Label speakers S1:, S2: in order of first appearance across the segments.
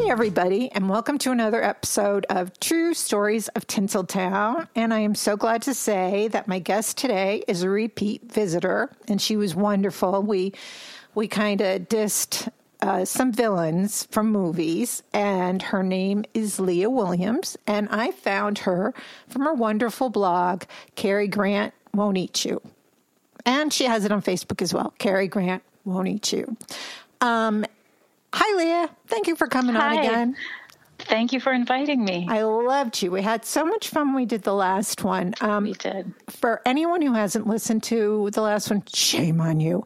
S1: everybody, and welcome to another episode of True Stories of Tinseltown. And I am so glad to say that my guest today is a repeat visitor, and she was wonderful. We kind of dissed some villains from movies, and her name is Leah Williams, and I found her from her wonderful blog, Cary Grant Won't Eat You. And she has it on Facebook as well, Cary Grant Won't Eat You. Hi, Leah. Thank you for coming on again.
S2: Thank you for inviting me.
S1: I loved you. We had so much fun when we did the last one.
S2: We did.
S1: For anyone who hasn't listened to the last one, shame on you.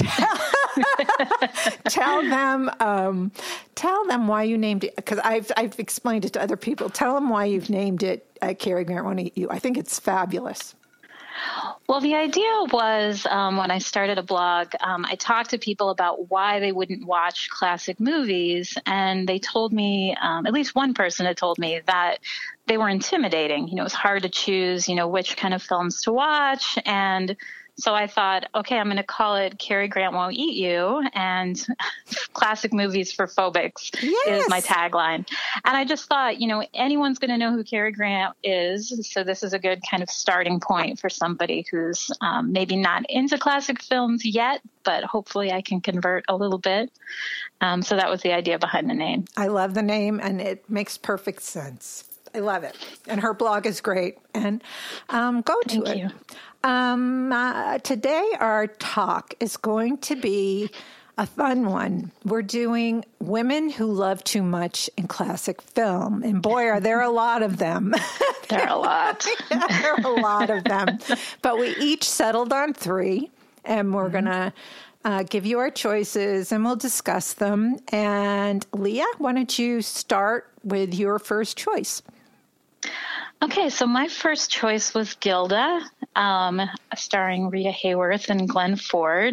S1: Tell them why you named it, because I've explained it to other people. Tell them why you've named it Cary Grant Won't Eat You. I think it's fabulous.
S2: Well, the idea was when I started a blog, I talked to people about why they wouldn't watch classic movies. And they told me, at least one person had told me that they were intimidating. You know, it was hard to choose, which kind of films to watch. And so I thought, okay, I'm going to call it Cary Grant Won't Eat You, and classic movies for phobics is my tagline. And I just thought, anyone's going to know who Cary Grant is. So this is a good kind of starting point for somebody who's maybe not into classic films yet, but hopefully I can convert a little bit. So that was the idea behind the name. I love the name, and it makes perfect sense. I love it. And her blog is great. And go to it. Thank you.
S1: Today our talk is going to be a fun one. We're doing women who love too much in classic film. And boy, are there a lot of them.
S2: There are a lot.
S1: There are a lot of them. But we each settled on 3, and we're going to give you our choices, and we'll discuss them. And Leah, why don't you start with your first choice?
S2: Okay, so my first choice was Gilda, starring Rita Hayworth and Glenn Ford.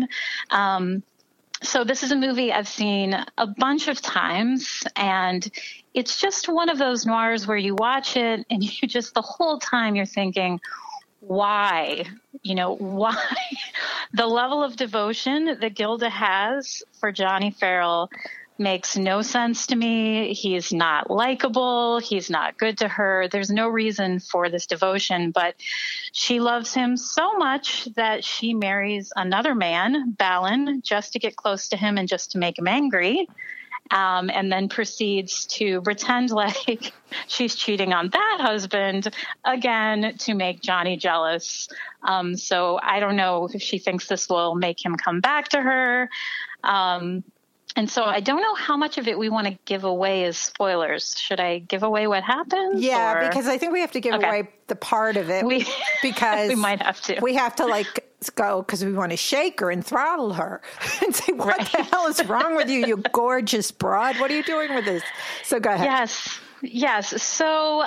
S2: So this is a movie I've seen a bunch of times, and it's just one of those noirs where you watch it and you just the whole time you're thinking, why? Why? The level of devotion that Gilda has for Johnny Farrell makes no sense to me. He's not likable. He's not good to her. There's no reason for this devotion, but she loves him so much that she marries another man, Balin, just to get close to him and just to make him angry. And then proceeds to pretend like she's cheating on that husband again to make Johnny jealous. So I don't know if she thinks this will make him come back to her. And so I don't know how much of it we want to give away as spoilers. Should I give away what happens?
S1: Yeah, because I think we have to give away the part of it because
S2: we might have to.
S1: We have to go because we want to shake her and throttle her and say, what the hell is wrong with you, you gorgeous broad? What are you doing with this? So go ahead.
S2: Yes. So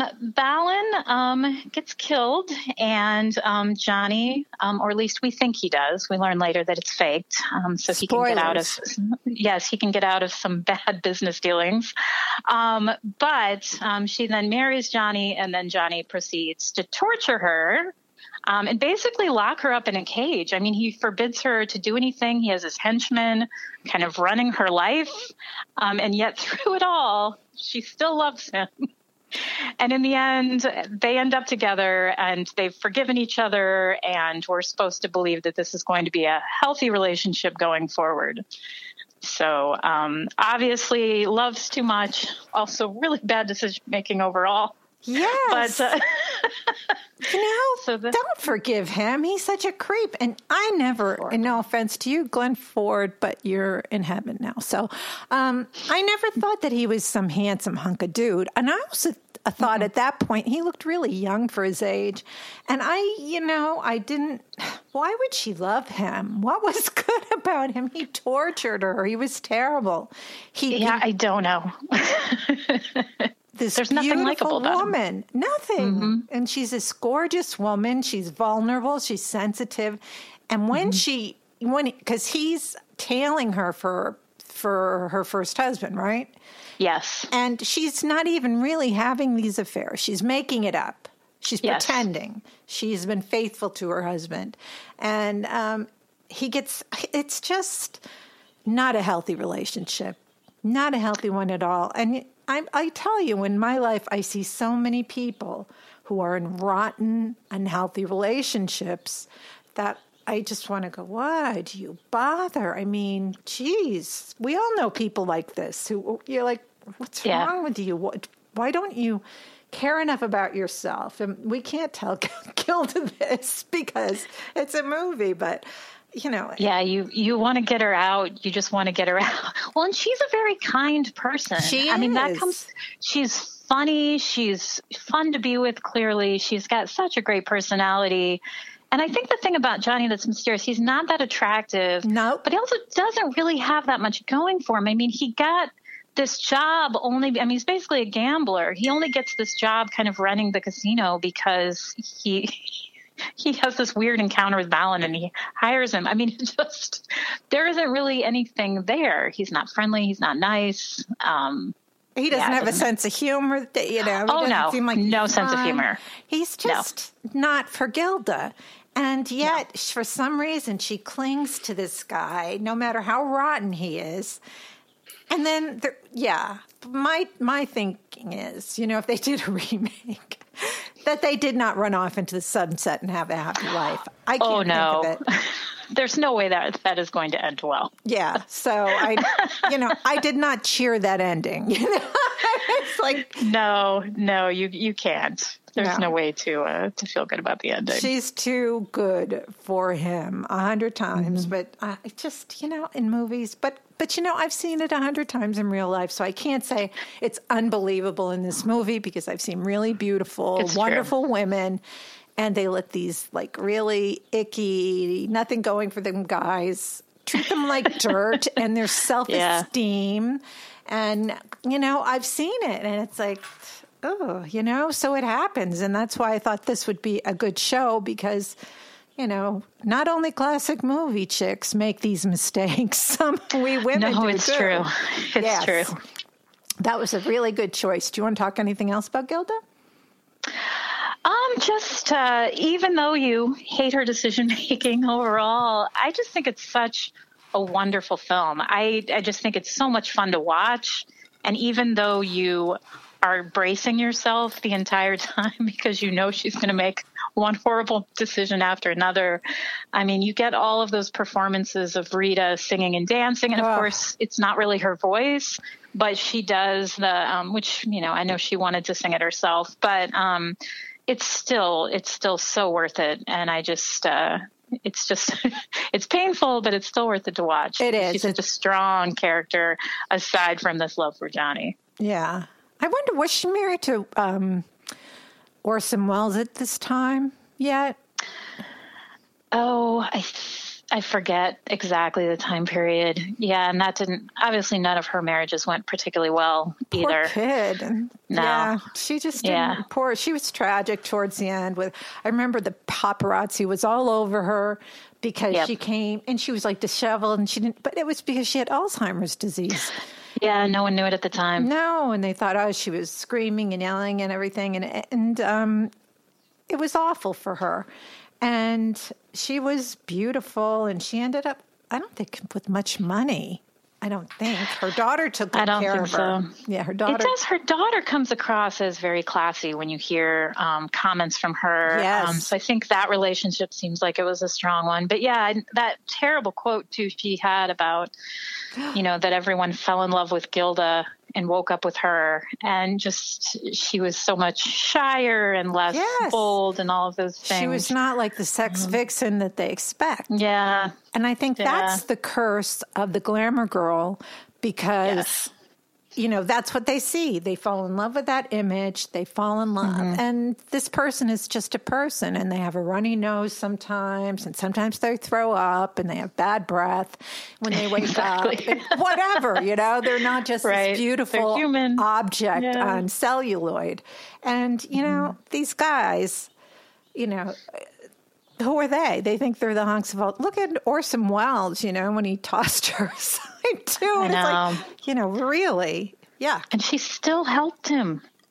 S2: Balin gets killed, and Johnny, or at least we think he does. We learn later that it's faked. So he can get out of he can get out of some bad business dealings. But she then marries Johnny, and then Johnny proceeds to torture her. And basically lock her up in a cage. I mean, he forbids her to do anything. He has his henchmen kind of running her life. And yet through it all, she still loves him. And in the end, they end up together, and they've forgiven each other. And we're supposed to believe that this is going to be a healthy relationship going forward. So obviously loves too much. Also really bad decision making overall.
S1: Yes.
S2: But
S1: don't forgive him. He's such a creep. And I never, and no offense to you, Glenn Ford, but you're in heaven now. So I never thought that he was some handsome hunk of dude. And I also thought at that point he looked really young for his age. And I didn't, why would she love him? What was good about him? He tortured her. He was terrible.
S2: I don't know.
S1: There's nothing likable about woman. Nothing. Mm-hmm. And she's this gorgeous woman. She's vulnerable. She's sensitive. And when because he's tailing her for her first husband, right?
S2: Yes.
S1: And she's not even really having these affairs. She's making it up. She's pretending. She's been faithful to her husband. And it's just not a healthy relationship. Not a healthy one at all. And I tell you, in my life, I see so many people who are in rotten, unhealthy relationships that I just want to go, why do you bother? I mean, geez, we all know people like this who you're like, what's wrong with you? Why don't you care enough about yourself? And we can't tell Gilda this because it's a movie, but you know.
S2: Yeah, you want to get her out. You just want to get her out. Well, and she's a very kind person. I mean, she's funny. She's fun to be with, clearly. She's got such a great personality. And I think the thing about Johnny that's mysterious, he's not that attractive.
S1: No.
S2: But he also doesn't really have that much going for him. I mean, he got this job he's basically a gambler. He only gets this job kind of running the casino because he has this weird encounter with Balin and he hires him. I mean, there isn't really anything there. He's not friendly. He's not nice.
S1: He doesn't have a sense of humor, you know.
S2: Oh, no.
S1: Seem like
S2: no sense of humor.
S1: He's just not for Gilda. And yet, for some reason, she clings to this guy, no matter how rotten he is. And then, my thinking is, you know, if they did a remake, that they did not run off into the sunset and have a happy life. I can't think of it.
S2: There's no way that is going to end well.
S1: Yeah. So I did not cheer that ending. You know, it's like
S2: no, you can't. There's no way to feel good about the ending.
S1: She's too good for him 100 times, but I just, you know, in movies, but you know, I've seen it 100 times in real life, so I can't say it's unbelievable in this movie because I've seen really beautiful, wonderful women. And they let these like really icky, nothing going for them guys treat them like dirt and their self-esteem. And, you know, I've seen it and it's like, oh, you know, so it happens. And that's why I thought this would be a good show because, you know, not only classic movie chicks make these mistakes. Some we women do
S2: it's
S1: too.
S2: True. It's true.
S1: That was a really good choice. Do you want to talk anything else about Gilda?
S2: Even though you hate her decision-making overall, I just think it's such a wonderful film. I just think it's so much fun to watch. And even though you are bracing yourself the entire time because you know she's going to make one horrible decision after another, I mean, you get all of those performances of Rita singing and dancing. And of course, it's not really her voice, but she does which, you know, I know she wanted to sing it herself, but it's still so worth it. And I just, it's painful, but it's still worth it to watch.
S1: It is.
S2: She's such a strong character aside from this love for Johnny.
S1: Yeah. I wonder, was she married to Orson Welles at this time yet?
S2: Oh, I forget exactly the time period. Yeah, and that didn't, obviously none of her marriages went particularly well either.
S1: Poor kid.
S2: No.
S1: Yeah, she just didn't, she was tragic towards the end. I remember the paparazzi was all over her because she came and she was like disheveled and but it was because she had Alzheimer's disease.
S2: Yeah, no one knew it at the time.
S1: No, and they thought, she was screaming and yelling and everything, and it was awful for her. And she was beautiful, and she ended up, I don't think, with much money. I don't think. Her daughter took care of her.
S2: I don't think so.
S1: Yeah, her daughter.
S2: It does. Her daughter comes across as very classy when you hear comments from her.
S1: Yes.
S2: So I think that relationship seems like it was a strong one. But yeah, that terrible quote, too, she had about, you know, that everyone fell in love with Gilda and woke up with her. And just, she was so much shyer and less bold and all of those things.
S1: She was not like the sex vixen that they expect.
S2: Yeah.
S1: And I think that's the curse of the glamour girl because, you know, that's what they see. They fall in love with that image. They fall in love. And this person is just a person, and they have a runny nose sometimes, and sometimes they throw up, and they have bad breath when they wake up. Whatever, you know, they're not just this beautiful object on celluloid. And, you know, these guys, you know, who are they? They think they're the hunks of all. Look at Orson Welles, you know, when he tossed her aside, too.
S2: I know.
S1: It's like, you know, really? Yeah.
S2: And she still helped him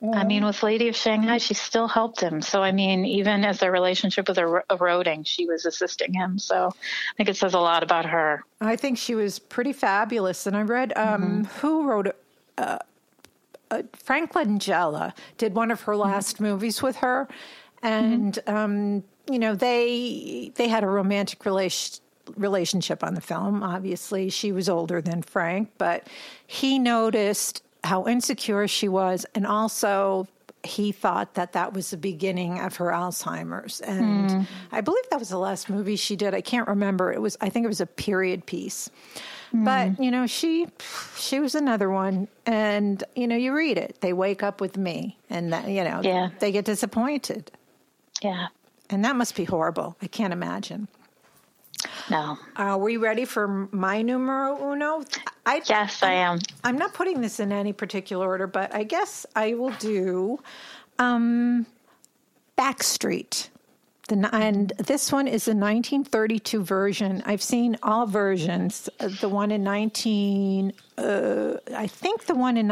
S2: I mean, with Lady of Shanghai, she still helped him. So, I mean, even as their relationship was eroding, she was assisting him. So I think it says a lot about her.
S1: I think she was pretty fabulous. And I read who wrote it? Frank Langella did one of her last movies with her. And, you know, they had a romantic relationship on the film. Obviously, she was older than Frank, but he noticed how insecure she was, and also he thought that that was the beginning of her Alzheimer's. And I believe that was the last movie she did. I can't remember. I think it was a period piece. But, you know, she was another one. And, you know, you read it. They wake up with me, and, that, you know, they get disappointed.
S2: Yeah.
S1: And that must be horrible. I can't imagine.
S2: No.
S1: Are we ready for my numero uno?
S2: Yes, I am.
S1: I'm not putting this in any particular order, but I guess I will do Backstreet. And this one is a 1932 version. I've seen all versions. The one in I think the one in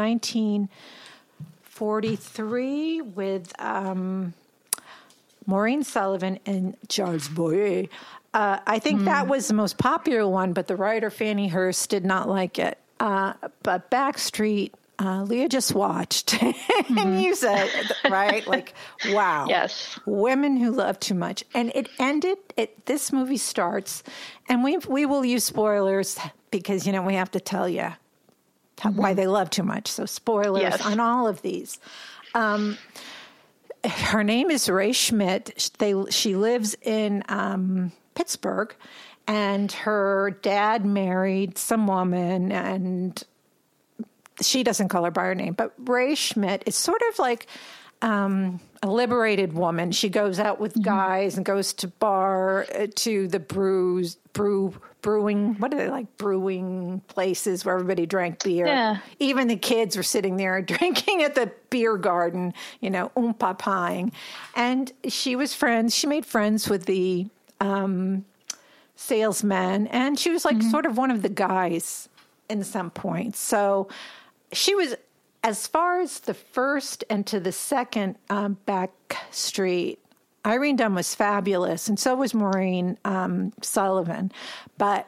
S1: 1943 with Maureen Sullivan and Charles Boyer. I think that was the most popular one, but the writer, Fannie Hurst, did not like it. But Backstreet, Leah just watched. And you said, right? Like, wow.
S2: Yes.
S1: Women who love too much. And it ended, this movie starts, and we will use spoilers because, you know, we have to tell you why they love too much. So spoilers on all of these. Her name is Ray Schmidt. She lives in Pittsburgh, and her dad married some woman, and she doesn't call her by her name, but Ray Schmidt is sort of like a liberated woman. She goes out with guys and goes to the brewing, what are they like, brewing places where everybody drank beer.
S2: Yeah.
S1: Even the kids were sitting there drinking at the beer garden, you know, pieing. And she made friends with the salesman, and she was like sort of one of the guys in some point. So she was, as far as the first and to the second Backstreet, Irene Dunne was fabulous, and so was Maureen Sullivan. But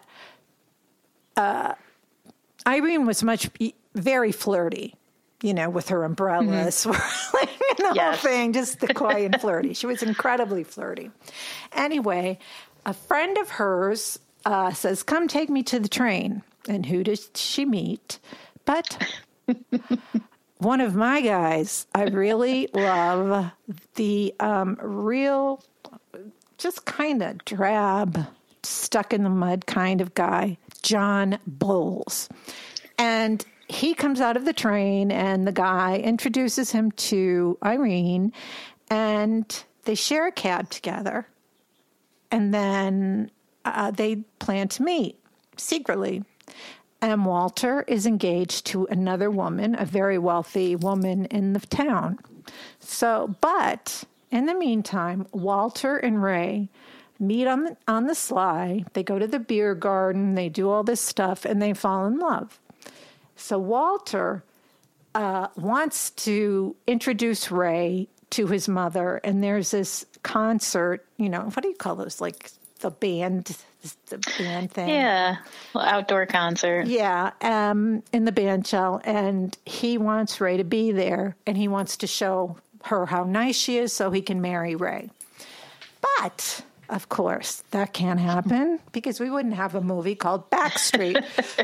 S1: Irene was very flirty, you know, with her umbrella swirling and the whole thing, just the coy and flirty. She was incredibly flirty. Anyway, a friend of hers says, come take me to the train. And who does she meet? But one of my guys. I really love the real, just kind of drab, stuck in the mud kind of guy, John Bowles. And he comes out of the train, and the guy introduces him to Irene, and they share a cab together. And then they plan to meet secretly. And Walter is engaged to another woman, a very wealthy woman in the town. So, but in the meantime, Walter and Ray meet on the sly. They go to the beer garden. They do all this stuff, and they fall in love. So Walter wants to introduce Ray to his mother, and there's this concert, you know, what do you call those? Like the band thing.
S2: Yeah, well, outdoor concert.
S1: Yeah, in the band shell, and he wants Ray to be there, and he wants to show her how nice she is so he can marry Ray. But, of course, that can't happen because we wouldn't have a movie called Backstreet.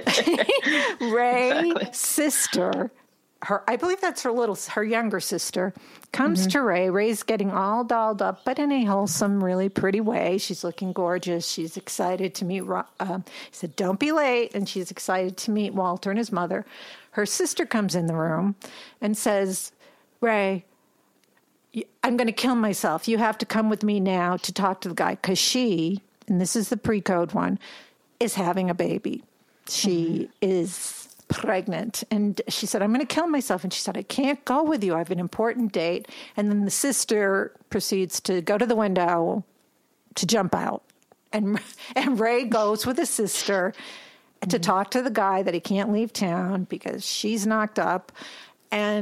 S1: Ray's sister, I believe that's her younger sister, comes to Ray. Ray's getting all dolled up, but in a wholesome, really pretty way. She's looking gorgeous. She's excited to meet, he said, don't be late. And she's excited to meet Walter and his mother. Her sister comes in the room and says, Ray, I'm going to kill myself. You have to come with me now to talk to the guy. Because she, and this is the pre-code one, is having a baby. She is pregnant. And she said, I'm going to kill myself. And she said, I can't go with you. I have an important date. And then the sister proceeds to go to the window to jump out. And Ray goes with his sister to talk to the guy that he can't leave town because she's knocked up. And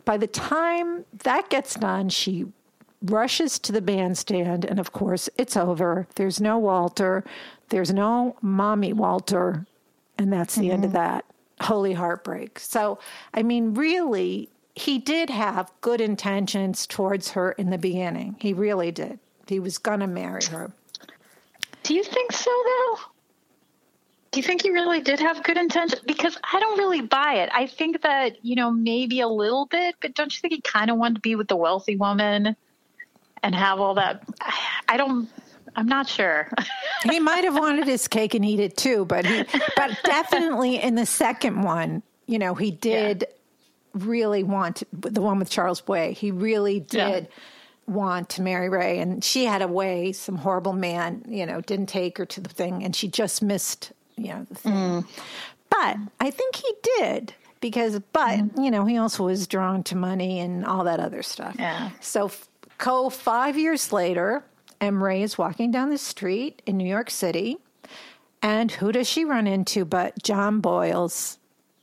S1: by the time that gets done, she rushes to the bandstand, and of course, it's over. There's no Walter. There's no mommy Walter, and that's the end of that. Holy heartbreak. So, I mean, really, he did have good intentions towards her in the beginning. He really did. He was going to marry her.
S2: Do you think so, though? Do you think he really did have good intentions? Because I don't really buy it. I think that, maybe a little bit, but don't you think he kind of wanted to be with the wealthy woman and have all that? I'm not sure.
S1: He might have wanted his cake and eat it too, but definitely in the second one, he did really want the one with Charles Way. He really did want to marry Ray, and she had a way. Some horrible man, didn't take her to the thing, and she just missed, the thing. But I think he did because, he also was drawn to money and all that other stuff.
S2: Yeah.
S1: So 5 years later, M. Ray is walking down the street in New York City, and who does she run into but John Bowles.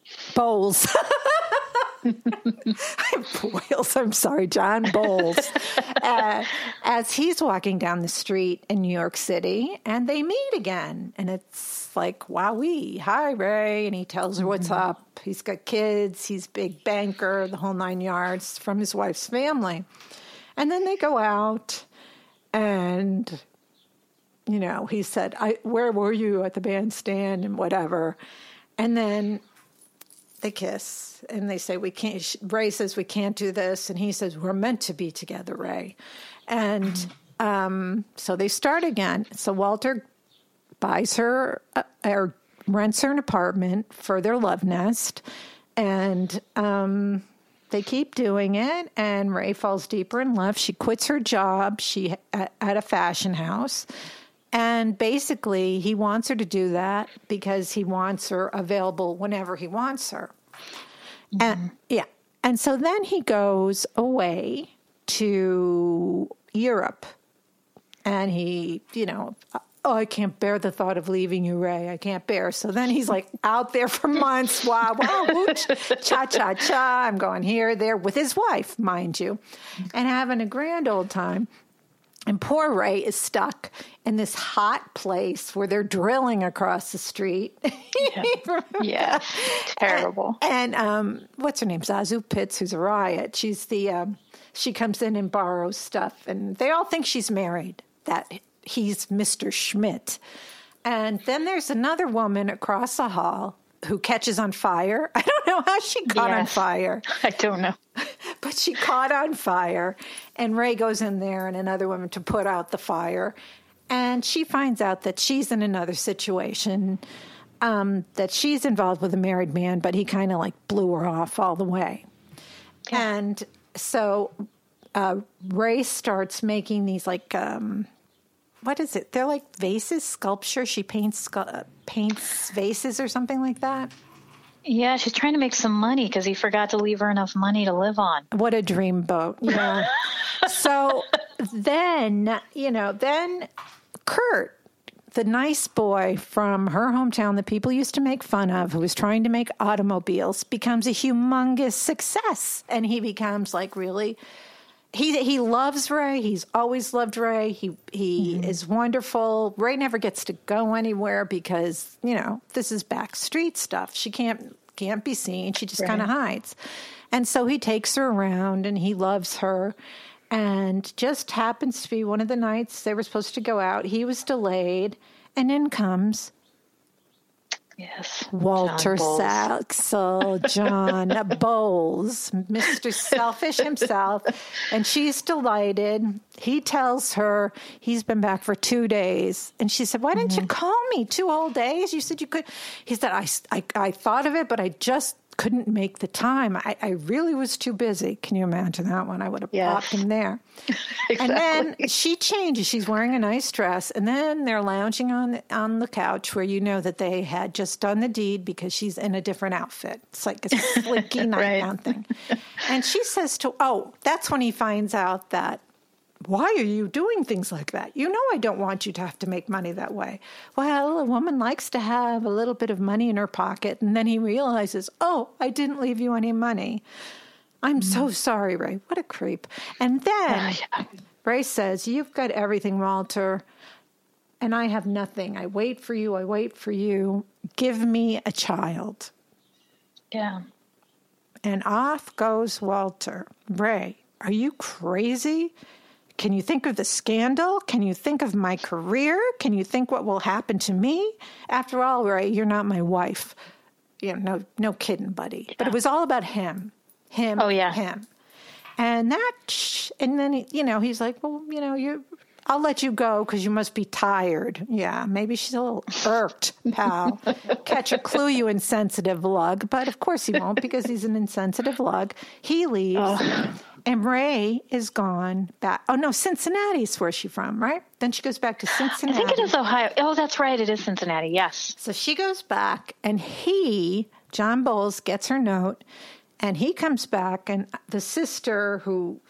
S1: I'm sorry, John Bowles. As he's walking down the street in New York City, and they meet again. And it's like, wowee, hi, Ray. And he tells her what's up. He's got kids. He's a big banker, the whole 9 yards from his wife's family. And then they go out. And, he said, where were you at the bandstand and whatever. And then they kiss and they say, we can't, Ray says, we can't do this. And he says, we're meant to be together, Ray. And so they start again. So Walter buys her or rents her an apartment for their love nest. And they keep doing it, and Ray falls deeper in love. She quits her job at a fashion house, and basically he wants her to do that because he wants her available whenever he wants her. And so then he goes away to Europe, and he, I can't bear the thought of leaving you, Ray. I can't bear. So then he's like out there for months. Wow, whoosh, cha-cha-cha. I'm going here, there with his wife, mind you, and having a grand old time. And poor Ray is stuck in this hot place where they're drilling across the street.
S2: Yeah, terrible.
S1: And what's her name? Zazu Pitts, who's a riot. She's she comes in and borrows stuff, and they all think she's married. That he's Mr. Schmidt. And then there's another woman across the hall who catches on fire. I don't know how she caught on fire.
S2: I don't know.
S1: But she caught on fire. And Ray goes in there and another woman to put out the fire. And she finds out that she's in another situation, that she's involved with a married man, but he kind of blew her off all the way. Okay. And so Ray starts making these what is it? They're like vases, sculpture. She paints vases or something like that.
S2: Yeah, she's trying to make some money because he forgot to leave her enough money to live on.
S1: What a dreamboat. Yeah. So then Kurt, the nice boy from her hometown that people used to make fun of, who was trying to make automobiles, becomes a humongous success. And he becomes really... He loves Ray. He's always loved Ray. He is wonderful. Ray never gets to go anywhere because, this is backstreet stuff. She can't be seen. She just kind of hides. And so he takes her around and he loves her. And just happens to be one of the nights they were supposed to go out. He was delayed. And in comes...
S2: Yes.
S1: Walter Saxel, John Bowles, Mr. Selfish himself. And she's delighted. He tells her he's been back for 2 days. And she said, why didn't you call me 2 whole days? You said you could. He said, I thought of it, but I just couldn't make the time. I really was too busy. Can you imagine that one? I would have popped him there. Exactly. And then she changes. She's wearing a nice dress. And then they're lounging on the couch where that they had just done the deed because she's in a different outfit. It's like a slinky nightgown thing. And she says that's when he finds out that, why are you doing things like that? I don't want you to have to make money that way. Well, a woman likes to have a little bit of money in her pocket. And then he realizes, I didn't leave you any money. I'm so sorry, Ray. What a creep. And then Ray says, you've got everything, Walter, and I have nothing. I wait for you. I wait for you. Give me a child.
S2: Yeah.
S1: And off goes Walter. Ray, are you crazy? Can you think of the scandal? Can you think of my career? Can you think what will happen to me? After all, Ray, you're not my wife. You know, no kidding, buddy. Yeah. But it was all about him. Him.
S2: Oh, yeah.
S1: Him. And then, you know, he's like, well, you know, I'll let you go because you must be tired. Yeah, maybe she's a little irked, pal. Catch a clue, you insensitive lug. But of course he won't because he's an insensitive lug. He leaves, and Ray is gone back. Oh, no, Cincinnati's where she's from, right? Then she goes back to Cincinnati.
S2: I think it is Ohio. Oh, that's right. It is Cincinnati, yes.
S1: So she goes back, and John Bowles, gets her note, and he comes back, and the sister who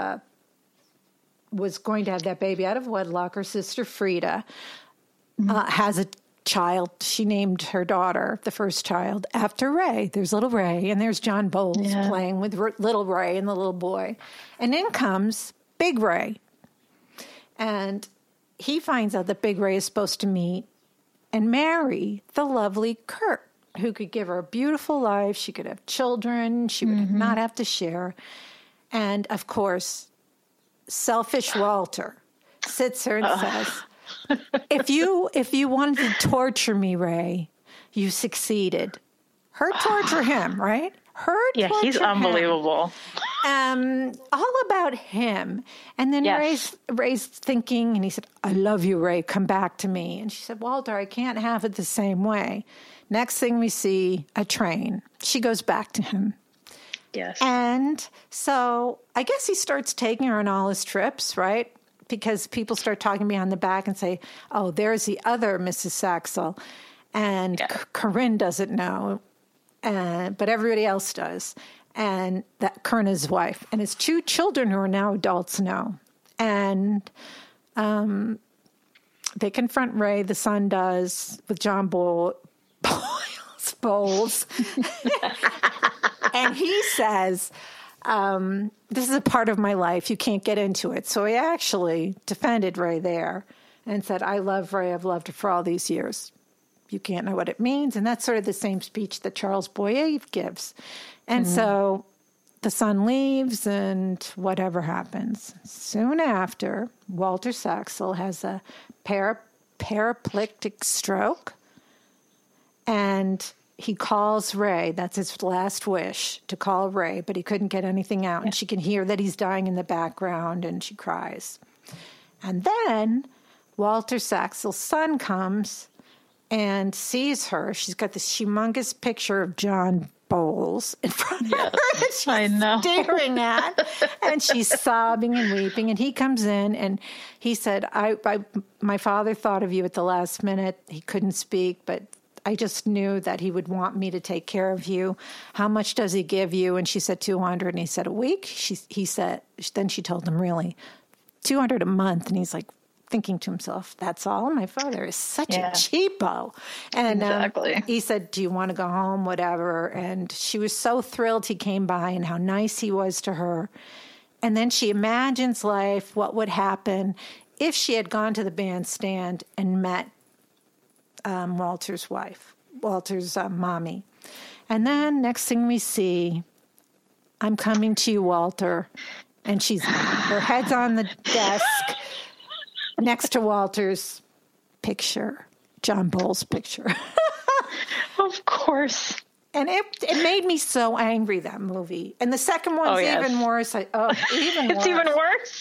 S1: was going to have that baby out of wedlock, her sister Frida, has a child. She named her daughter, the first child, after Ray. There's little Ray, and there's John Bowles playing with little Ray and the little boy. And in comes Big Ray. And he finds out that Big Ray is supposed to meet and marry the lovely Kurt, who could give her a beautiful life. She could have children. She would not have to share. And, of course, selfish Walter sits there and says, if you wanted to torture me, Ray, you succeeded. Her torture him, right?
S2: He's unbelievable.
S1: All about him. And then Ray's thinking, and he said, I love you, Ray. Come back to me. And she said, Walter, I can't have it the same way. Next thing we see, a train. She goes back to him.
S2: Yes.
S1: And so I guess he starts taking her on all his trips, right? Because people start talking behind the back and say, oh, there's the other Mrs. Saxel. And Corinne doesn't know, but everybody else does. And that Corinne's wife. And his 2 children who are now adults know. And they confront Ray, the son does, with John Bowles. And he says, this is a part of my life. You can't get into it. So he actually defended Ray there and said, I love Ray. I've loved her for all these years. You can't know what it means. And that's sort of the same speech that Charles Boyer gives. And so the son leaves and whatever happens. Soon after, Walter Saxel has a paraplegic stroke. And he calls Ray. That's his last wish, to call Ray, but he couldn't get anything out. And she can hear that he's dying in the background, and she cries. And then Walter Saxel's son comes and sees her. She's got this humongous picture of John Bowles in front of her that she's staring at. And she's sobbing and weeping. And he comes in, and he said, my father thought of you at the last minute. He couldn't speak, but I just knew that he would want me to take care of you. How much does he give you? And she said 200. And he said, a week? He said, then she told him, really, 200 a month. And he's like thinking to himself, that's all? My father is such a cheapo. And he said, do you want to go home? Whatever. And she was so thrilled he came by and how nice he was to her. And then she imagines life, what would happen if she had gone to the bandstand and met Walter's wife, Walter's mommy. And then next thing we see, I'm coming to you, Walter. And her head's on the desk next to Walter's picture, John Bowles' picture.
S2: Of course.
S1: And it made me so angry, that movie. And the second one's even worse. It's
S2: even worse?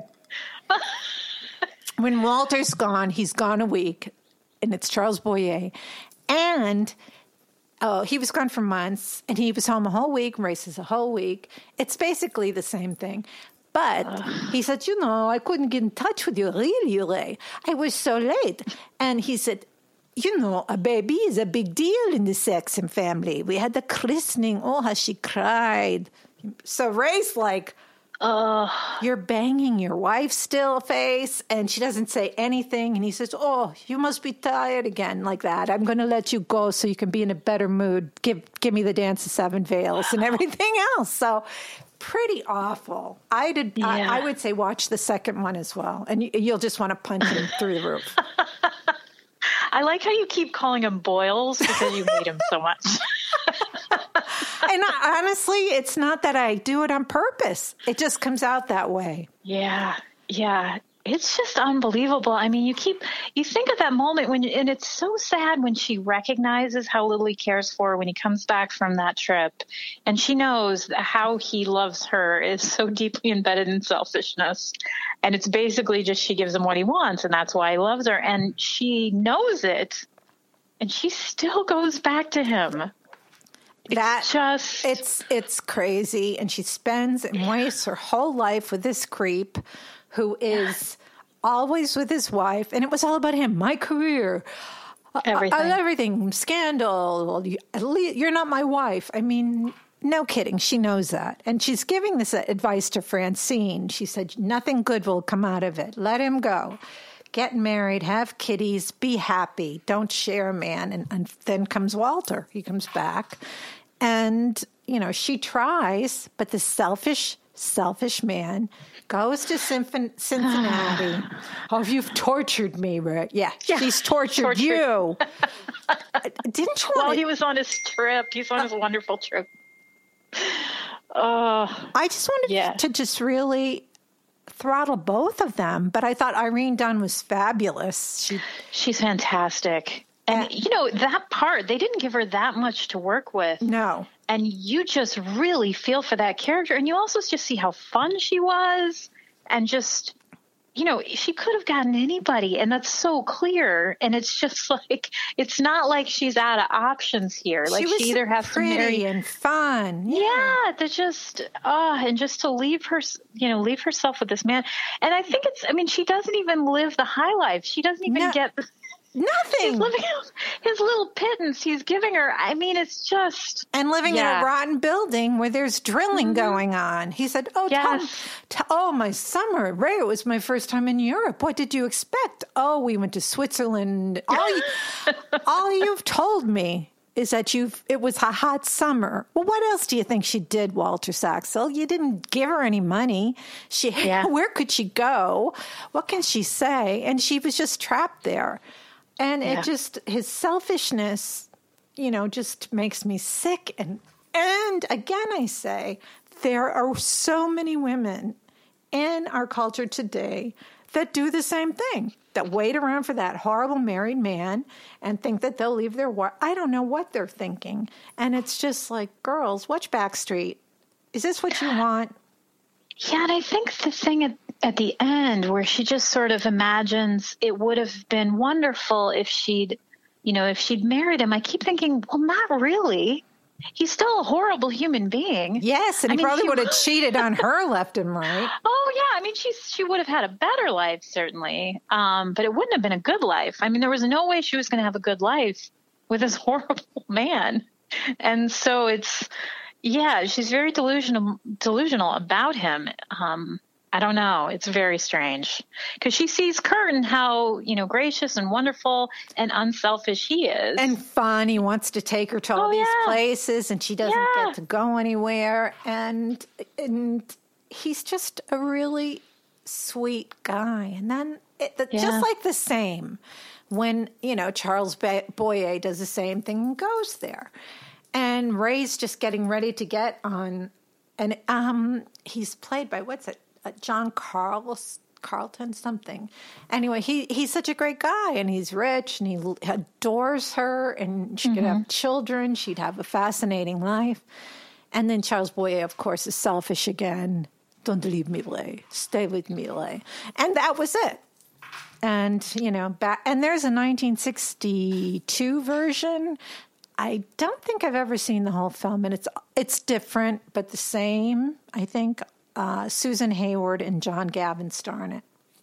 S1: When Walter's gone, he's gone a week. And it's Charles Boyer. And he was gone for months, and he was home a whole week, races a whole week. It's basically the same thing. But he said, I couldn't get in touch with you, really, Ray. I was so late. And he said, a baby is a big deal in the Saxon family. We had the christening. Oh, how she cried. So Ray's like, you're banging your wife still, face, and she doesn't say anything. And he says, oh, you must be tired again, like that. I'm going to let you go so you can be in a better mood. Give me the Dance of Seven Veils and everything else. So pretty awful. I would say watch the second one as well, and you'll just want to punch him through the roof.
S2: I like how you keep calling him Boyles because you hate him so much.
S1: And honestly, it's not that I do it on purpose. It just comes out that way.
S2: Yeah. It's just unbelievable. I mean, you think of that moment and it's so sad when she recognizes how little he cares for her when he comes back from that trip. And she knows that how he loves her is so deeply embedded in selfishness. And it's basically just she gives him what he wants, and that's why he loves her. And she knows it, and she still goes back to him.
S1: It's crazy. And she spends and wastes her whole life with this creep who is always with his wife. And it was all about him, my career, everything, scandal. You're not my wife. I mean, no kidding. She knows that. And she's giving this advice to Francine. She said, nothing good will come out of it. Let him go. Get married, have kitties, be happy. Don't share a man. And then comes Walter. He comes back. And, she tries, but the selfish man goes to Cincinnati. Oh, you've tortured me, right? Yeah, she's tortured you. Didn't you?
S2: While he was on his trip. He's on his wonderful trip.
S1: I just wanted to just really throttle both of them, but I thought Irene Dunne was fabulous.
S2: She's fantastic. And, that part, they didn't give her that much to work with.
S1: No.
S2: And you just really feel for that character. And you also just see how fun she was. And just, she could have gotten anybody. And that's so clear. And it's just like, it's not like she's out of options here. Like she either has to marry
S1: and fun.
S2: Yeah, to just, and just to leave herself with this man. And I think she doesn't even live the high life. She doesn't even get nothing. He's living his little pittance he's giving her. I mean, it's just...
S1: And living in a rotten building where there's drilling going on. He said, my summer, Ray, it was my first time in Europe. What did you expect? Oh, we went to Switzerland. All you've told me is that it was a hot summer. Well, what else do you think she did, Walter Saxel? You didn't give her any money. Where could she go? What can she say? And she was just trapped there. And it just, his selfishness, just makes me sick. And again, I say, there are so many women in our culture today that do the same thing, that wait around for that horrible married man and think that they'll leave their wife. I don't know what they're thinking. And it's just like, girls, watch Backstreet. Is this what you want?
S2: Yeah, and I think the thing at the end where she just sort of imagines it would have been wonderful if she'd married him. I keep thinking, well, not really. He's still a horrible human being.
S1: Yes, and he probably would have cheated on her left and right.
S2: Oh, yeah. I mean, she would have had a better life, certainly. But it wouldn't have been a good life. I mean, there was no way she was going to have a good life with this horrible man. And so she's very delusional about him. I don't know. It's very strange because she sees Kurt and how, gracious and wonderful and unselfish he is.
S1: And fun. He wants to take her to all these places and she doesn't get to go anywhere. And he's just a really sweet guy. And then just like the same when, Charles Boyer does the same thing and goes there. And Ray's just getting ready to get on. And he's played by, what's it? John Carlton something. Anyway, he's such a great guy, and he's rich, and he adores her, and she could have children. She'd have a fascinating life. And then Charles Boyer, of course, is selfish again. Don't leave me, Ray. Stay with me, Ray. And that was it. And, and there's a 1962 version. I don't think I've ever seen the whole film, and it's different, but the same, I think. Susan Hayward and John Gavin star in it.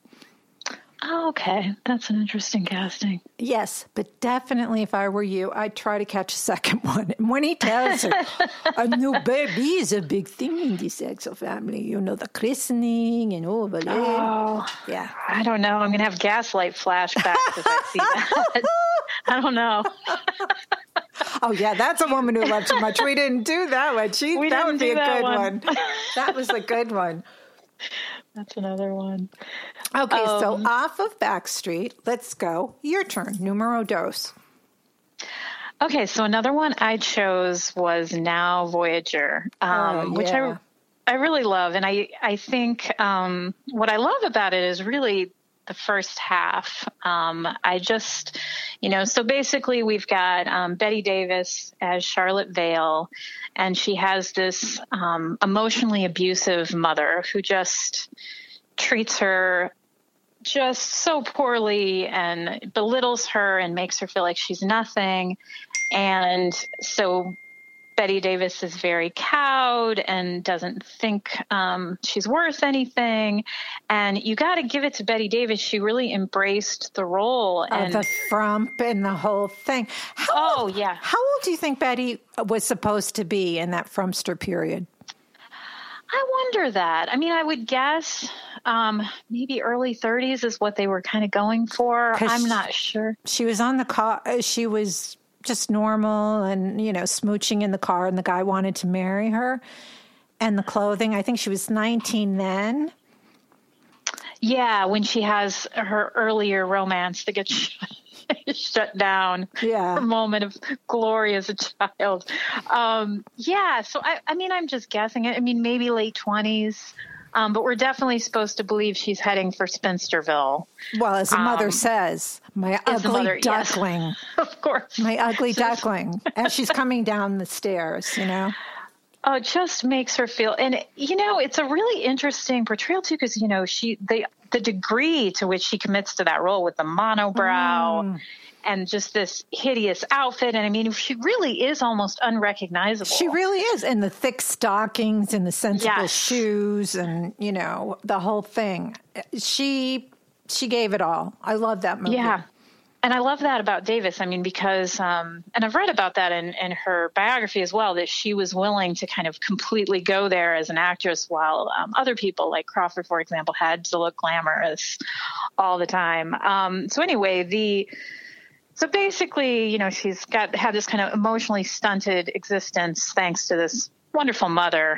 S2: Oh, okay. That's an interesting casting.
S1: Yes, but definitely if I were you, I'd try to catch a second one. And when he tells her, a new baby is a big thing in the Saxel family. The christening and all of that.
S2: Oh, yeah. I don't know. I'm going to have gaslight flashbacks as I see that. I don't know.
S1: Oh, yeah, that's a woman who loved too much. We didn't do that one. That would be a good one. That was a good one.
S2: That's another one.
S1: Okay, so off of Backstreet, let's go. Your turn. Numero dos.
S2: Okay, so another one I chose was Now Voyager, which I really love. And I think what I love about it is really the first half. I just, so basically we've got Betty Davis as Charlotte Vale, and she has this emotionally abusive mother who just treats her just so poorly and belittles her and makes her feel like she's nothing. And so Betty Davis is very cowed and doesn't think she's worth anything. And you got to give it to Betty Davis. She really embraced the role. And
S1: the frump and the whole thing. How old do you think Betty was supposed to be in that frumpster period?
S2: I wonder that. I mean, I would guess maybe early 30s is what they were kind of going for. I'm not sure.
S1: She was on the car. She was just normal and, smooching in the car, and the guy wanted to marry her. And the clothing, I think she was 19 then.
S2: Yeah, when she has her earlier romance that gets shut down.
S1: Yeah.
S2: Her moment of glory as a child. So I mean, I'm just guessing it. I mean, maybe late 20s. But we're definitely supposed to believe she's heading for Spinsterville.
S1: Well, as the mother says, my ugly duckling.
S2: Yes, of course.
S1: My ugly duckling. As she's coming down the stairs,
S2: Oh, it just makes her feel, and it's a really interesting portrayal too, because the degree to which she commits to that role with the monobrow and just this hideous outfit, and I mean, she really is almost unrecognizable.
S1: She really is, and the thick stockings and the sensible shoes, and the whole thing. She gave it all. I love that movie.
S2: Yeah. And I love that about Davis. I mean, because, and I've read about that in her biography as well, that she was willing to kind of completely go there as an actress, while other people like Crawford, for example, had to look glamorous all the time. So anyway, so basically, she's had this kind of emotionally stunted existence thanks to this wonderful mother.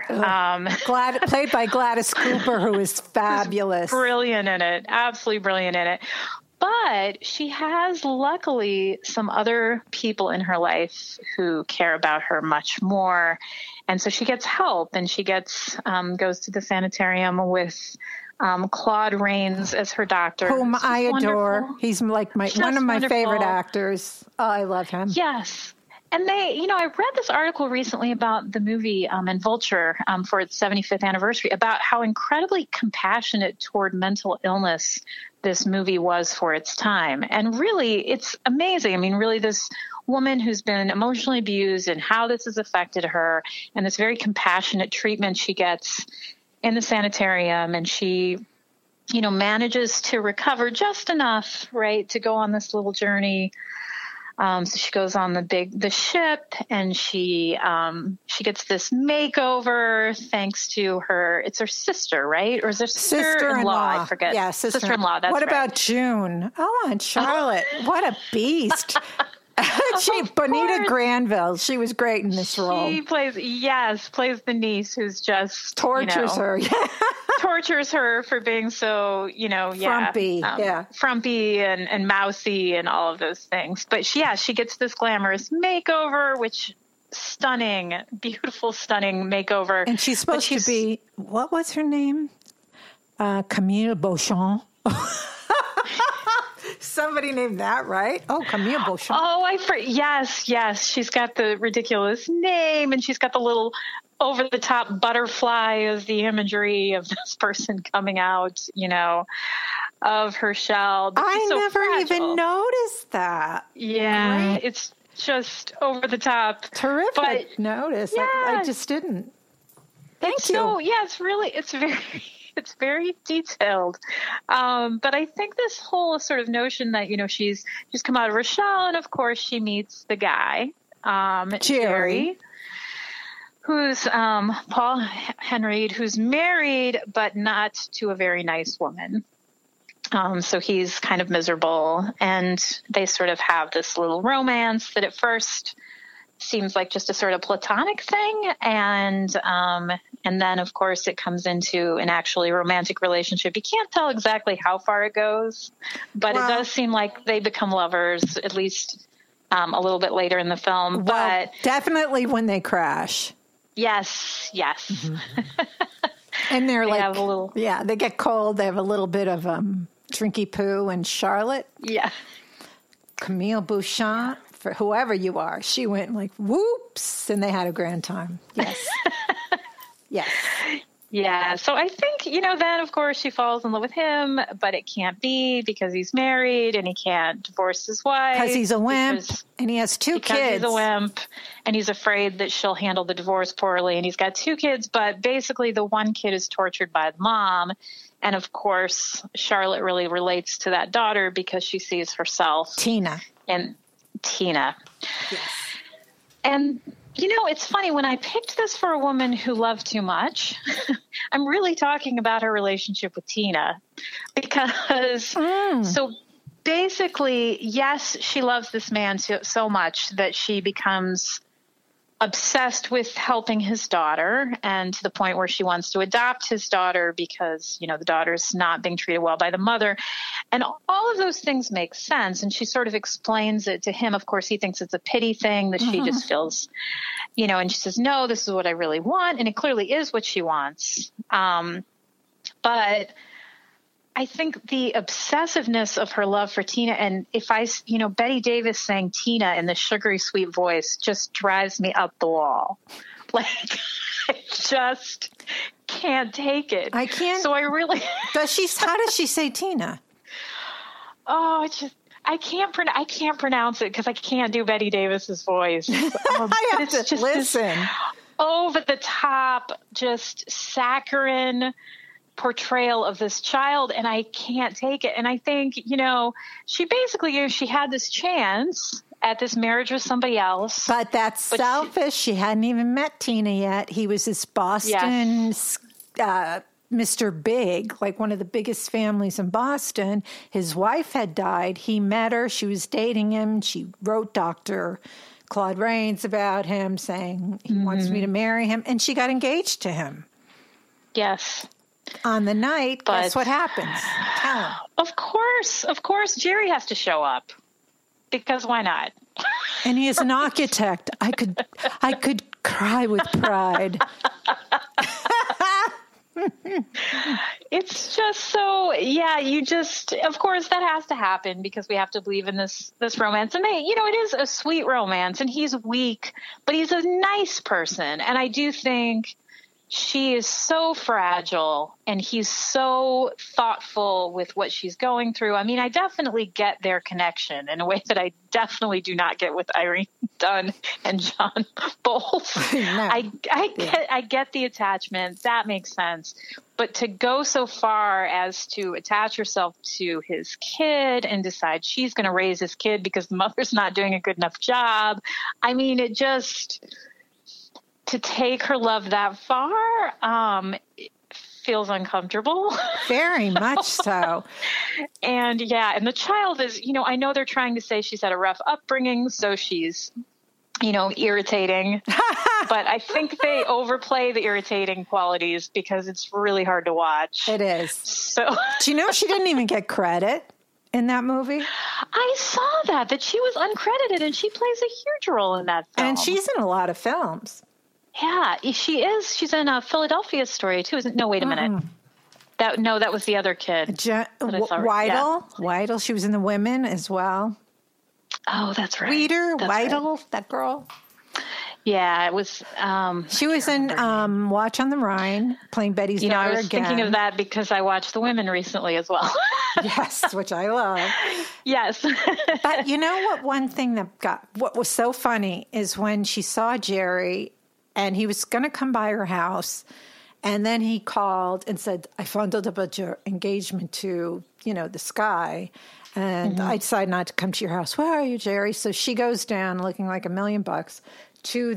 S1: Played by Gladys Cooper, who is fabulous.
S2: Brilliant in it. Absolutely brilliant in it. But she has, luckily, some other people in her life who care about her much more. And so she gets help, and she goes to the sanitarium with Claude Rains as her doctor.
S1: Whom I adore. Wonderful. He's like one of my favorite actors. Oh, I love him.
S2: Yes. And I read this article recently about the movie in Vulture for its 75th anniversary, about how incredibly compassionate toward mental illness this movie was for its time. And really, it's amazing. I mean, really, this woman who's been emotionally abused and how this has affected her, and this very compassionate treatment she gets in the sanitarium, and she, manages to recover just enough, right, to go on this little journey. So she goes on the ship, and she gets this makeover thanks to it's her sister, right? Or is her sister-in-law? I forget.
S1: Yeah,
S2: sister-in-law. That's
S1: what
S2: right.
S1: about June? Oh, and Charlotte. What a beast. Bonita Granville. She was great in this role.
S2: She plays the niece who's just
S1: tortures her.
S2: Tortures her for being so,
S1: frumpy,
S2: frumpy and mousy and all of those things. But she gets this glamorous makeover, beautiful, stunning makeover.
S1: And she's supposed to be, what was her name? Camille Beauchamp. Somebody named that, right? Oh, Camille Beauchamp.
S2: Oh, yes. She's got the ridiculous name, and she's got the little over-the-top butterfly as the imagery of this person coming out, of her shell.
S1: I never even noticed that.
S2: Yeah, right. It's just over the top.
S1: Terrific notice. Yeah. I just didn't. Thank you.
S2: It's very detailed. But I think this whole sort of notion that, she's come out of her shell, and of course she meets the guy, Jerry, who's Paul Henreid, who's married, but not to a very nice woman. So he's kind of miserable, and they sort of have this little romance that at first seems like just a sort of platonic thing. And then, of course, it comes into an actually romantic relationship. You can't tell exactly how far it goes, but it does seem like they become lovers, at least a little bit later in the film. But
S1: definitely when they crash.
S2: Yes. Mm-hmm.
S1: And they're they get cold. They have a little bit of Drinky Poo and Charlotte.
S2: Yeah.
S1: Camille Bouchant, for whoever you are, she went like, whoops, and they had a grand time. Yes. Yes.
S2: Yeah. So I think, then of course she falls in love with him, but it can't be because he's married and he can't divorce his wife.
S1: Because he's a wimp and he has two kids.
S2: He's a wimp and he's afraid that she'll handle the divorce poorly. And he's got two kids, but basically the one kid is tortured by the mom. And of course, Charlotte really relates to that daughter because she sees herself.
S1: Tina.
S2: Yes. And it's funny, when I picked this for a woman who loved too much, I'm really talking about her relationship with Tina because so basically, yes, she loves this man so much that she becomes obsessed with helping his daughter, and to the point where she wants to adopt his daughter because, the daughter's not being treated well by the mother. And all of those things make sense. And she sort of explains it to him. Of course, he thinks it's a pity thing that she just feels, and she says, no, this is what I really want. And it clearly is what she wants. But I think the obsessiveness of her love for Tina, and Betty Davis saying Tina in the sugary sweet voice just drives me up the wall. Like, I just can't take it.
S1: I can't.
S2: So I really.
S1: How does she say Tina?
S2: Oh, I can't pronounce it because I can't do Betty Davis's voice.
S1: I have to listen.
S2: Over the top, just saccharine portrayal of this child, and I can't take it. And I think, she basically, she had this chance at this marriage with somebody else.
S1: But that's selfish. She hadn't even met Tina yet. He was this Boston Mr. Big, like one of the biggest families in Boston. His wife had died. He met her. She was dating him. She wrote Dr. Claude Rains about him, saying he wants me to marry him. And she got engaged to him.
S2: Yes.
S1: On the night, guess what happens? Tell him.
S2: Of course, Jerry has to show up because why not?
S1: And he is an architect. I could cry with pride.
S2: It's just so, of course that has to happen because we have to believe in this romance. And it is a sweet romance, and he's weak, but he's a nice person. And I do think she is so fragile and he's so thoughtful with what she's going through. I mean, I definitely get their connection in a way that I definitely do not get with Irene Dunne and John Bowles. No. I get the attachment. That makes sense. But to go so far as to attach herself to his kid and decide she's going to raise his kid because the mother's not doing a good enough job. I mean, it just... To take her love that far it feels uncomfortable. Very much so. And the child is, I know they're trying to say she's had a rough upbringing, so she's, irritating. But I think they overplay the irritating qualities because it's really hard to watch.
S1: It is.
S2: So,
S1: do you know she didn't even get credit in that movie?
S2: I saw that she was uncredited, and she plays a huge role in that film.
S1: And she's in a lot of films.
S2: Yeah, she is. She's in a Philadelphia Story too. No, wait a minute. That was the other kid.
S1: Weidel. She was in The Women as well.
S2: Oh, that's right.
S1: Weidel, that girl.
S2: Yeah, it was.
S1: She was in Watch on the Rhine, playing Betty's daughter
S2: I was
S1: again.
S2: thinking of that because I watched The Women recently as well.
S1: Yes, which I love.
S2: Yes.
S1: But you know what? One thing what was so funny is when she saw Jerry. And he was going to come by her house. And then he called and said, I found out about your engagement to, this guy. And I decided not to come to your house. Where are you, Jerry? So she goes down looking like $1 million to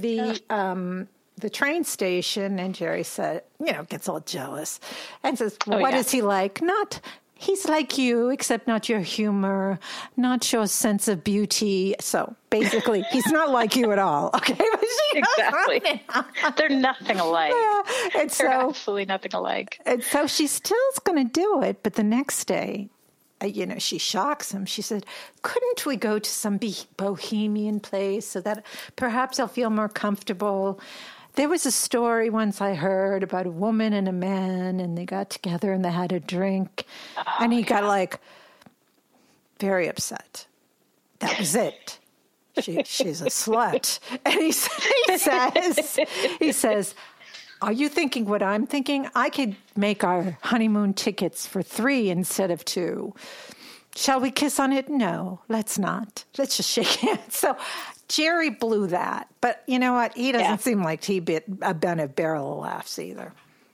S1: the train station. And Jerry said, gets all jealous and says, what is he like? Not he's like you, except not your humor, not your sense of beauty. So basically, he's not like you at all. Okay.
S2: Exactly. They're nothing alike.
S1: Yeah. And
S2: They're absolutely nothing alike.
S1: And so she still's going to do it. But the next day, she shocks him. She said, couldn't we go to some bohemian place so that perhaps I'll feel more comfortable? There was a story once I heard about a woman and a man, and they got together and they had a drink. And he got very upset. That was it. She's a slut. And he says, are you thinking what I'm thinking? I could make our honeymoon tickets for 3 instead of 2. Shall we kiss on it? No, let's not. Let's just shake hands. So Jerry blew that. But you know what? He doesn't seem like he been a barrel of laughs either.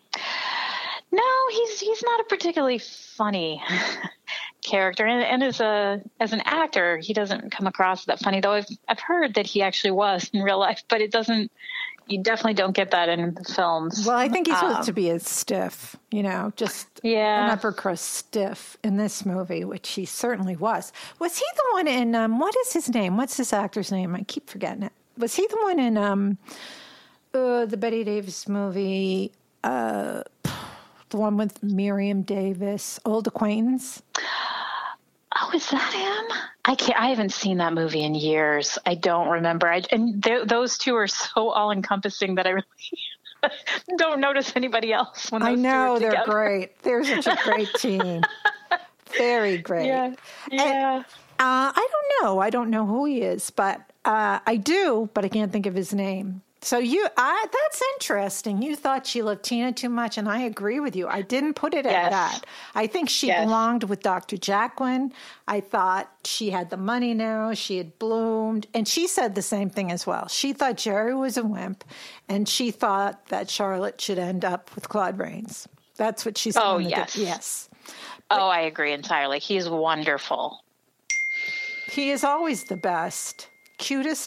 S2: No, he's not a particularly funny character, and as an actor, he doesn't come across that funny. Though I've heard that he actually was in real life, but it doesn't. You definitely don't get that in the films.
S1: Well, I think he's supposed to be a stiff, just an upper crust stiff in this movie, which he certainly was. Was he the one in, what is his name? What's this actor's name? I keep forgetting it. Was he the one in the Bette Davis movie, the one with Miriam Davis, Old Acquaintance?
S2: Oh, is that him? I haven't seen that movie in years. I don't remember. Those two are so all-encompassing that I really don't notice anybody else when those
S1: I know,
S2: two are
S1: they're
S2: together.
S1: great. They're such a great team. Very great.
S2: Yeah.
S1: And, I don't know who he is, but I do, but I can't think of his name. So that's interesting. You thought she loved Tina too much, and I agree with you. I didn't put it at that. I think she belonged with Dr. Jacqueline. I thought she had the money now. She had bloomed. And she said the same thing as well. She thought Jerry was a wimp, and she thought that Charlotte should end up with Claude Rains. That's what she said.
S2: Oh, yes.
S1: Yes.
S2: Oh, I agree entirely. He's wonderful.
S1: He is always the best. Cutest,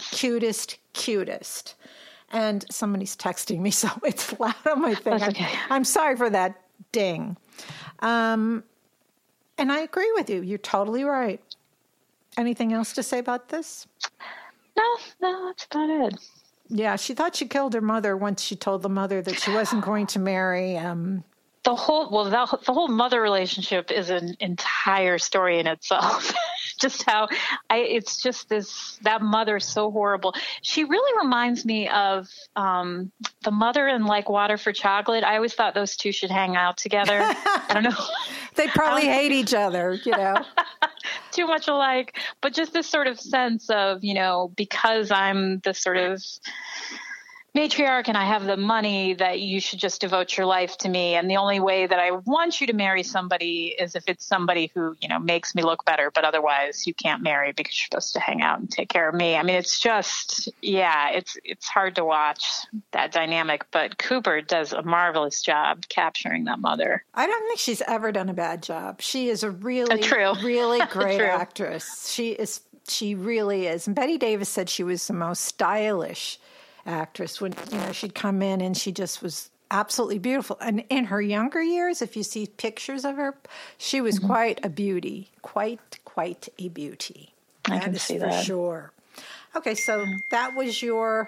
S1: cutest. And somebody's texting me, so it's loud on my thing.
S2: Okay.
S1: I'm sorry for that ding. And I agree with you. You're totally right. Anything else to say about this?
S2: No, that's about it.
S1: Yeah, she thought she killed her mother once she told the mother that she wasn't going to marry.
S2: The whole mother relationship is an entire story in itself. Just how it's just that mother's so horrible. She really reminds me of the mother in Like Water for Chocolate. I always thought those two should hang out together. I don't know.
S1: They probably hate each other,
S2: Too much alike. But just this sort of sense of, because I'm the sort of matriarch and I have the money, that you should just devote your life to me. And the only way that I want you to marry somebody is if it's somebody who, makes me look better, but otherwise you can't marry because you're supposed to hang out and take care of me. I mean, it's just, it's hard to watch that dynamic, but Cooper does a marvelous job capturing that mother.
S1: I don't think she's ever done a bad job. She is a really,
S2: True.
S1: really great actress. She really is. And Bette Davis said she was the most stylish actress when she'd come in, and she just was absolutely beautiful. And in her younger years, if you see pictures of her, she was quite a beauty, quite a beauty.
S2: I can see that
S1: for sure. Okay, so that was your.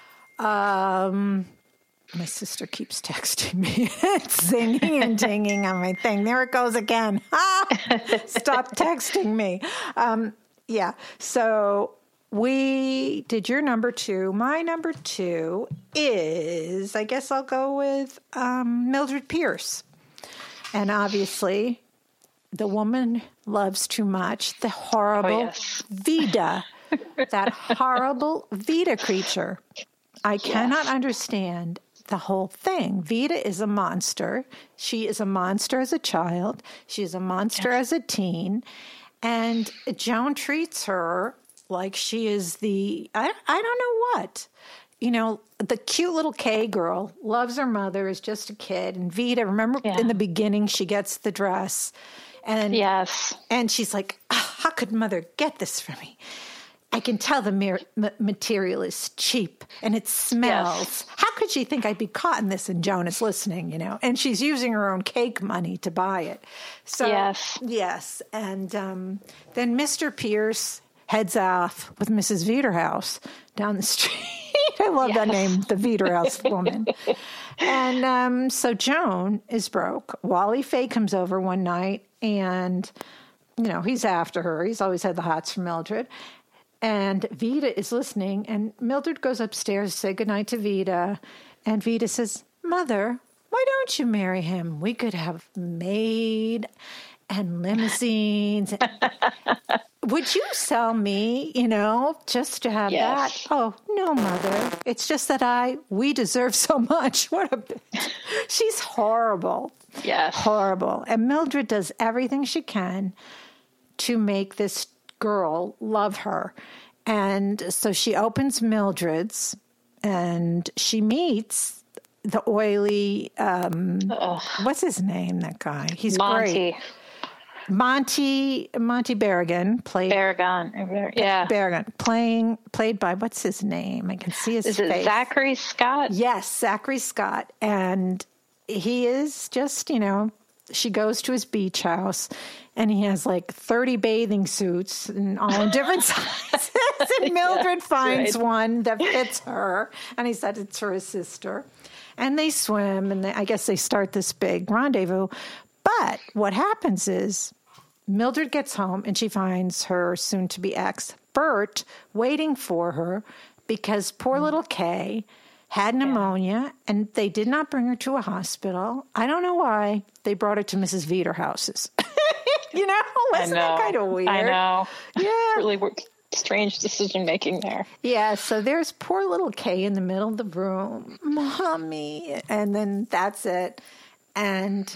S1: My sister keeps texting me. It's zinging and dinging on my thing. There it goes again. Stop texting me. Yeah. So. We did your number 2. My number 2 is, I guess I'll go with Mildred Pierce. And obviously, the woman loves too much. The horrible Vida. That horrible Vida creature. I cannot understand the whole thing. Vida is a monster. She is a monster as a child. She is a monster as a teen. And Joan treats her like she is I don't know what. The cute little Kay girl loves her mother, is just a kid. And Vida, remember in the beginning, she gets the dress. And and she's like, how could mother get this for me? I can tell the material is cheap and it smells. How could she think I'd be caught in this? And Joan is listening, and she's using her own cake money to buy it. So, yes. And then Mr. Pierce heads off with Mrs. Viederhaus down the street. I love that name, the Viederhaus woman. And so Joan is broke. Wally Fay comes over one night, and, he's after her. He's always had the hots for Mildred. And Vida is listening, and Mildred goes upstairs to say goodnight to Vida. And Vida says, Mother, why don't you marry him? We could have maid and limousines. Would you sell me, just to have that? Oh, no, Mother. It's just that we deserve so much. What a bitch. She's horrible.
S2: Yes.
S1: Horrible. And Mildred does everything she can to make this girl love her. And so she opens Mildred's, and she meets the oily, what's his name, that guy? He's
S2: Monty.
S1: great. Monty Berrigan played Berrigan, played by, what's his name? I can see his face.
S2: Is it Zachary Scott?
S1: Yes, Zachary Scott. And he is just, she goes to his beach house, and he has like 30 bathing suits and all in different sizes. And Mildred finds one that fits her, and he said it's for his sister. And they swim, and I guess they start this big rendezvous. But what happens is Mildred gets home, and she finds her soon-to-be ex, Bert, waiting for her because poor little Kay had pneumonia, and they did not bring her to a hospital. I don't know why. They brought her to Mrs. Viederhaus's. Wasn't that kind of weird?
S2: I know.
S1: Yeah.
S2: Really strange decision-making there.
S1: Yeah, so there's poor little Kay in the middle of the room. Mommy. And then that's it. And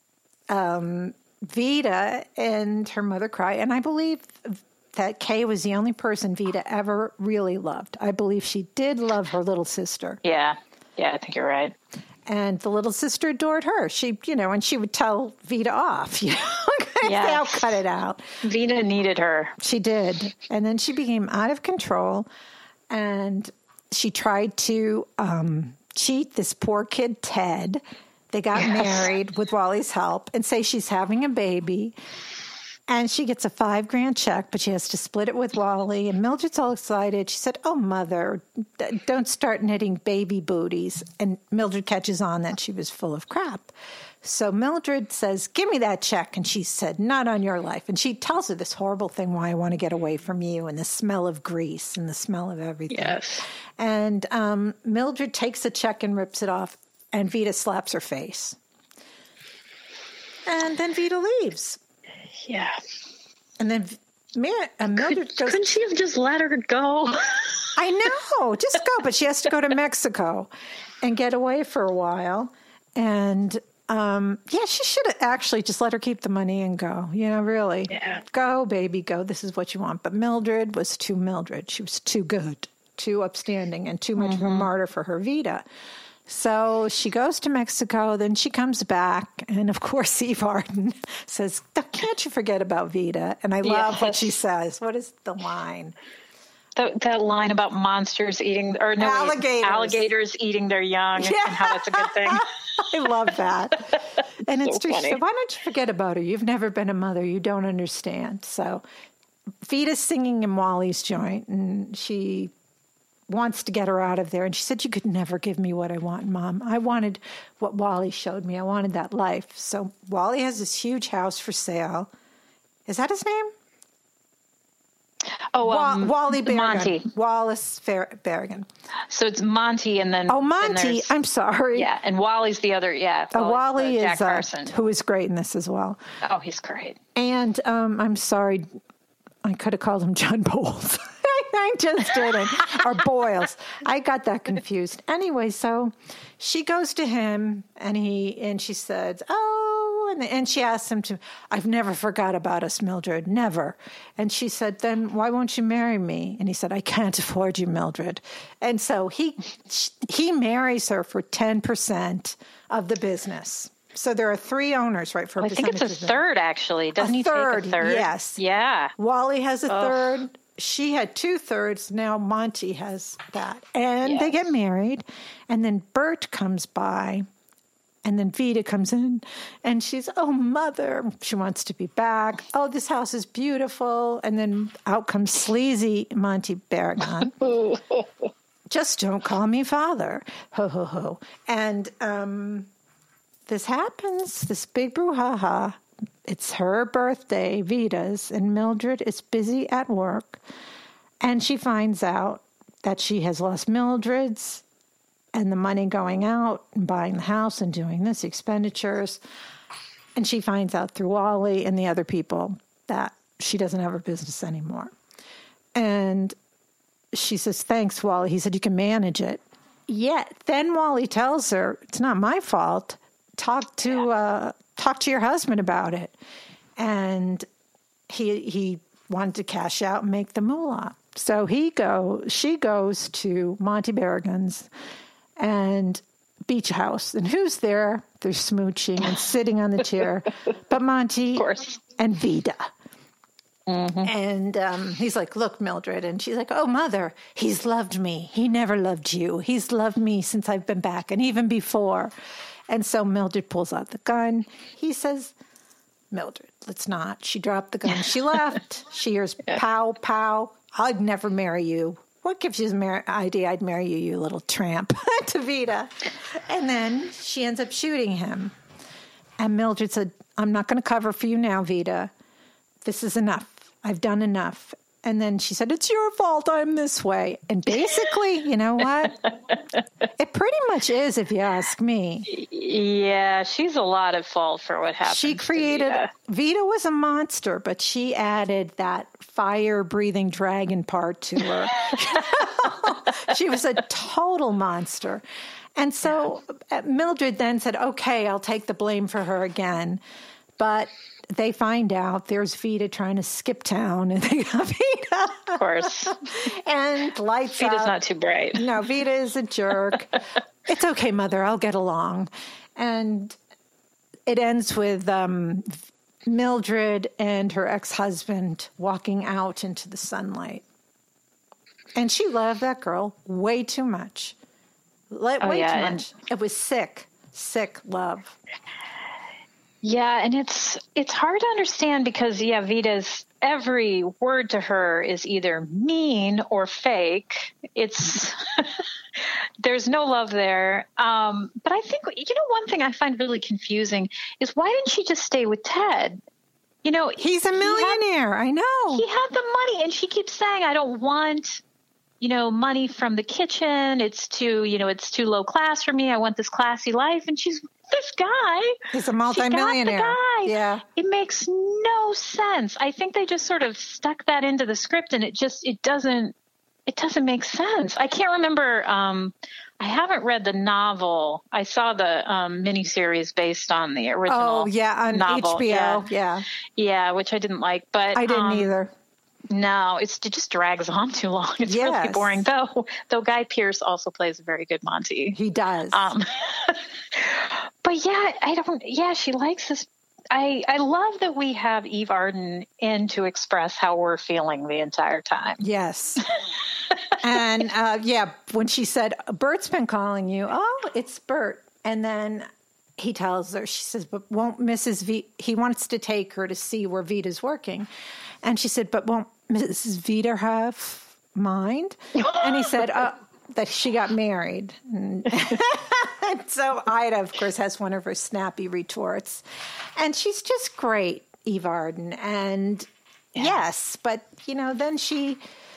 S1: Vida and her mother cry. And I believe that Kay was the only person Vida ever really loved. I believe she did love her little sister.
S2: Yeah, I think you're right.
S1: And the little sister adored her. She, and she would tell Vida off, I'll cut it out.
S2: Vida needed her.
S1: She did. And then she became out of control, and she tried to cheat this poor kid, Ted. They got married with Wally's help, and say she's having a baby. And she gets a $5,000 check, but she has to split it with Wally. And Mildred's all excited. She said, oh, Mother, don't start knitting baby booties. And Mildred catches on that she was full of crap. So Mildred says, give me that check. And she said, not on your life. And she tells her this horrible thing, why I want to get away from you, and the smell of grease and the smell of everything.
S2: Yes.
S1: And Mildred takes the check and rips it off, and Vida slaps her face. And then Vida leaves.
S2: Yeah.
S1: And then Mildred goes...
S2: Couldn't she have just let her go?
S1: I know. Just go. But she has to go to Mexico and get away for a while. And, she should have actually just let her keep the money and go. Really.
S2: Yeah.
S1: Go, baby, go. This is what you want. But Mildred was too Mildred. She was too good, too upstanding, and too much of a martyr for her Vida. So she goes to Mexico, then she comes back, and of course Eve Arden says, can't you forget about Vida? And I love what she says. What is the line?
S2: That line about monsters eating, alligators eating their young, and how that's a good thing.
S1: I love that. And it's true.
S2: Funny.
S1: So why don't you forget about her? You've never been a mother. You don't understand. So Vida's singing in Wally's joint, and she wants to get her out of there. And she said, you could never give me what I want, Mom. I wanted what Wally showed me. I wanted that life. So Wally has this huge house for sale. Is that his name?
S2: Oh,
S1: Wally Berrigan.
S2: Monty.
S1: Wallace Berrigan.
S2: So it's Monty, and then...
S1: Oh, Monty. I'm sorry.
S2: Yeah, and Wally's the other,
S1: Wally is
S2: Jack Carson.
S1: who is great in this as well.
S2: Oh, he's great.
S1: And I'm sorry, I could have called him John Bowles. I just didn't. Or Boyles. I got that confused. Anyway, so she goes to him, and she said, and she asked him to, I've never forgot about us, Mildred, never. And she said, then why won't you marry me? And he said, I can't afford you, Mildred. And so he marries her for 10% of the business. So there are 3 owners, right? For
S2: I think it's a third, actually. Doesn't he take a third?
S1: Yes.
S2: Yeah.
S1: Wally has a third. she had 2/3. Now Monty has that. And they
S2: Yes.
S1: get married. And then Bert comes by. And then Vida comes in. And she's, oh, Mother. She wants to be back. Oh, this house is beautiful. And then out comes sleazy Monty Barragan. Just don't call me father. Ho, ho, ho. And this happens, this big brouhaha. It's her birthday, Vida's, and Mildred is busy at work. And she finds out that she has lost Mildred's and the money going out and buying the house and doing this, expenditures. And she finds out through Wally and the other people that she doesn't have her business anymore. And she says, thanks, Wally. He said, you can manage it. Yet then Wally tells her, it's not my fault. Talk to your husband about it. And he wanted to cash out and make the moolah. So she goes to Monty Barragan's and beach house. And who's there? They're smooching and sitting on the chair. But Monty
S2: Of course.
S1: and Vida. And he's like, look, Mildred. And she's like, oh, Mother, he's loved me. He never loved you. He's loved me since I've been back and even before. And so Mildred pulls out the gun. He says, Mildred, let's not. She dropped the gun. She left. She hears pow, pow. I'd never marry you. What gives you the idea I'd marry you, you little tramp, to Vida? And then she ends up shooting him. And Mildred said, I'm not going to cover for you now, Vida. This is enough. I've done enough. And then she said, it's your fault I'm this way. And basically, you know what? It pretty much is, if you ask me.
S2: Yeah, she's a lot at fault for what happened.
S1: She created, Vida was a monster, but she added that fire-breathing dragon part to her. She was a total monster. And so Mildred then said, okay, I'll take the blame for her again. But they find out there's Vida trying to skip town, and they got Vida.
S2: Of course.
S1: And lights
S2: Vida's
S1: out.
S2: not too bright.
S1: No, Vida is a jerk. It's okay, Mother. I'll get along. And it ends with Mildred and her ex-husband walking out into the sunlight. And she loved that girl way too much. Way too much. It was sick love.
S2: Yeah, and it's hard to understand because, Vida's every word to her is either mean or fake. It's there's no love there. But I think, one thing I find really confusing is why didn't she just stay with Ted?
S1: He's a millionaire. I know.
S2: He had the money, and she keeps saying, I don't want, money from the kitchen. It's too low class for me. I want this classy life. And this guy.
S1: He's a multimillionaire.
S2: She got the guy.
S1: Yeah.
S2: It makes no sense. I think they just sort of stuck that into the script, and it doesn't make sense. I can't remember. I haven't read the novel. I saw the miniseries based on the original.
S1: Oh, yeah, on
S2: novel.
S1: HBO.
S2: Yeah, which I didn't like, but
S1: I didn't either.
S2: No, it just drags on too long. It's really boring, though. Though Guy Pearce also plays a very good Monty.
S1: He does.
S2: But she likes this. I love that we have Eve Arden in to express how we're feeling the entire time.
S1: Yes. And when she said, Bert's been calling you. Oh, it's Bert. And then he tells her, she says, but won't Mrs. V, he wants to take her to see where Vita's working. And she said, but won't Mrs. Vita have mind? And he said, that she got married. And so Ida, of course, has one of her snappy retorts. And she's just great, Eve Arden. And yes, but, then she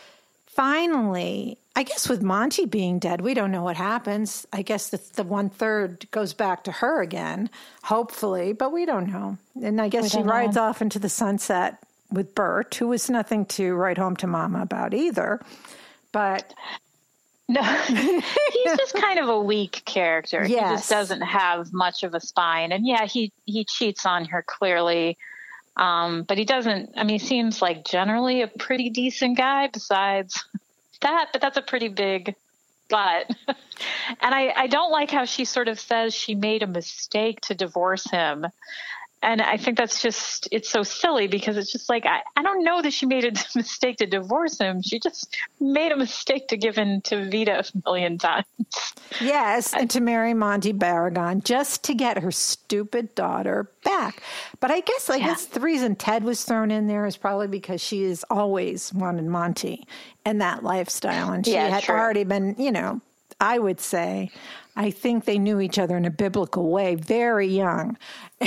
S1: finally, I guess with Monty being dead, we don't know what happens. I guess the 1/3 goes back to her again, hopefully, but we don't know. And I guess she rides off into the sunset with Bert, who was nothing to write home to Mama about either. But
S2: no, he's just kind of a weak character. Yes. He just doesn't have much of a spine. And he cheats on her clearly. But he doesn't, he seems like generally a pretty decent guy besides that, but that's a pretty big but. And I don't like how she sort of says she made a mistake to divorce him. And I think that's just, it's so silly because it's just like, I don't know that she made a mistake to divorce him. She just made a mistake to give in to Vida a million times.
S1: Yes, and to marry Monty Barragan just to get her stupid daughter back. But I guess the reason Ted was thrown in there is probably because she has always wanted Monty and that lifestyle. And she had already been, I would say, I think they knew each other in a biblical way, very young.
S2: You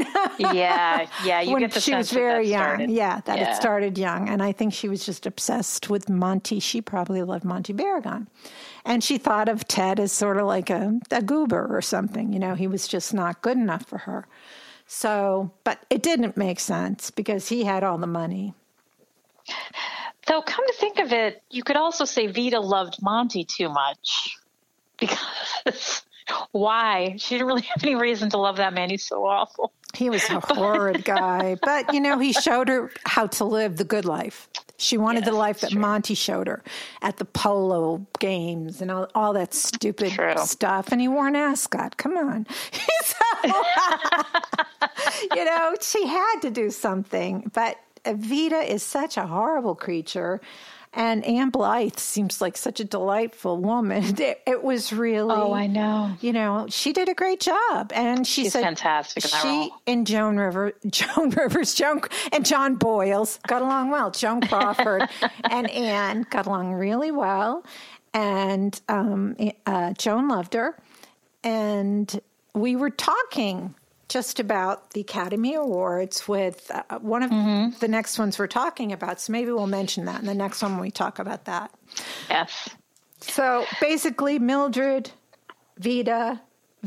S2: get the
S1: she
S2: sense
S1: was very young.
S2: Started.
S1: It started young. And I think she was just obsessed with Monty. She probably loved Monty Barragan. And she thought of Ted as sort of like a goober or something. He was just not good enough for her. So, but it didn't make sense because he had all the money.
S2: Though, come to think of it, you could also say Vida loved Monty too much. Because why? She didn't really have any reason to love that man. He's so awful.
S1: He was a horrid guy. But, he showed her how to live the good life. She wanted the life that Monty showed her at the polo games and all that stupid stuff. And he wore an ascot. Come on. She had to do something. But Vida is such a horrible creature. And Anne Blythe seems like such a delightful woman. It was really...
S2: Oh, I know.
S1: She did a great job. And she's
S2: fantastic in that role.
S1: And Joan Rivers, and John Boyles got along well. Joan Crawford and Anne got along really well. And Joan loved her. And we were talking just about the Academy Awards with one of the next ones we're talking about. So maybe we'll mention that in the next one when we talk about that.
S2: Yes.
S1: So basically, Mildred, Vida,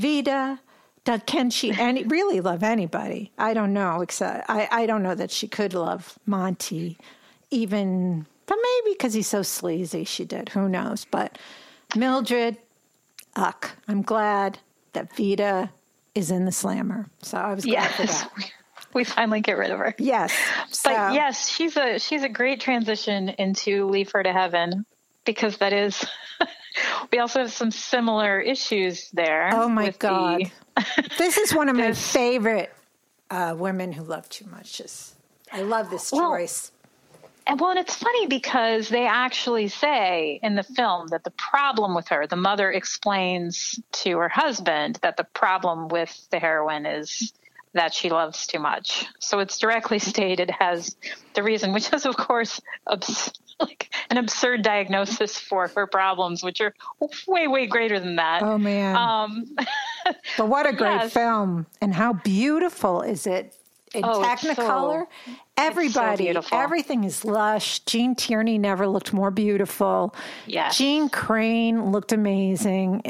S1: can she really love anybody? I don't know. Except I don't know that she could love Monty, even, but maybe because he's so sleazy, she did. Who knows? But Mildred, I'm glad that Vida is in the Slammer. So I was glad for that.
S2: We finally get rid of her.
S1: Yes.
S2: But yes, she's a great transition into Leave Her to Heaven, because that is, we also have some similar issues there.
S1: Oh my God. This is one of my favorite women who love too much. I love this choice.
S2: And it's funny because they actually say in the film that the problem with her, the mother explains to her husband that the problem with the heroine is that she loves too much. So it's directly stated as the reason, which is, of course, like an absurd diagnosis for her problems, which are way, way greater than that.
S1: Oh, man. But what a great film. And how beautiful is it? In Technicolor, everybody, everything is lush. Gene Tierney never looked more beautiful.
S2: Yes.
S1: Jean Crane looked amazing.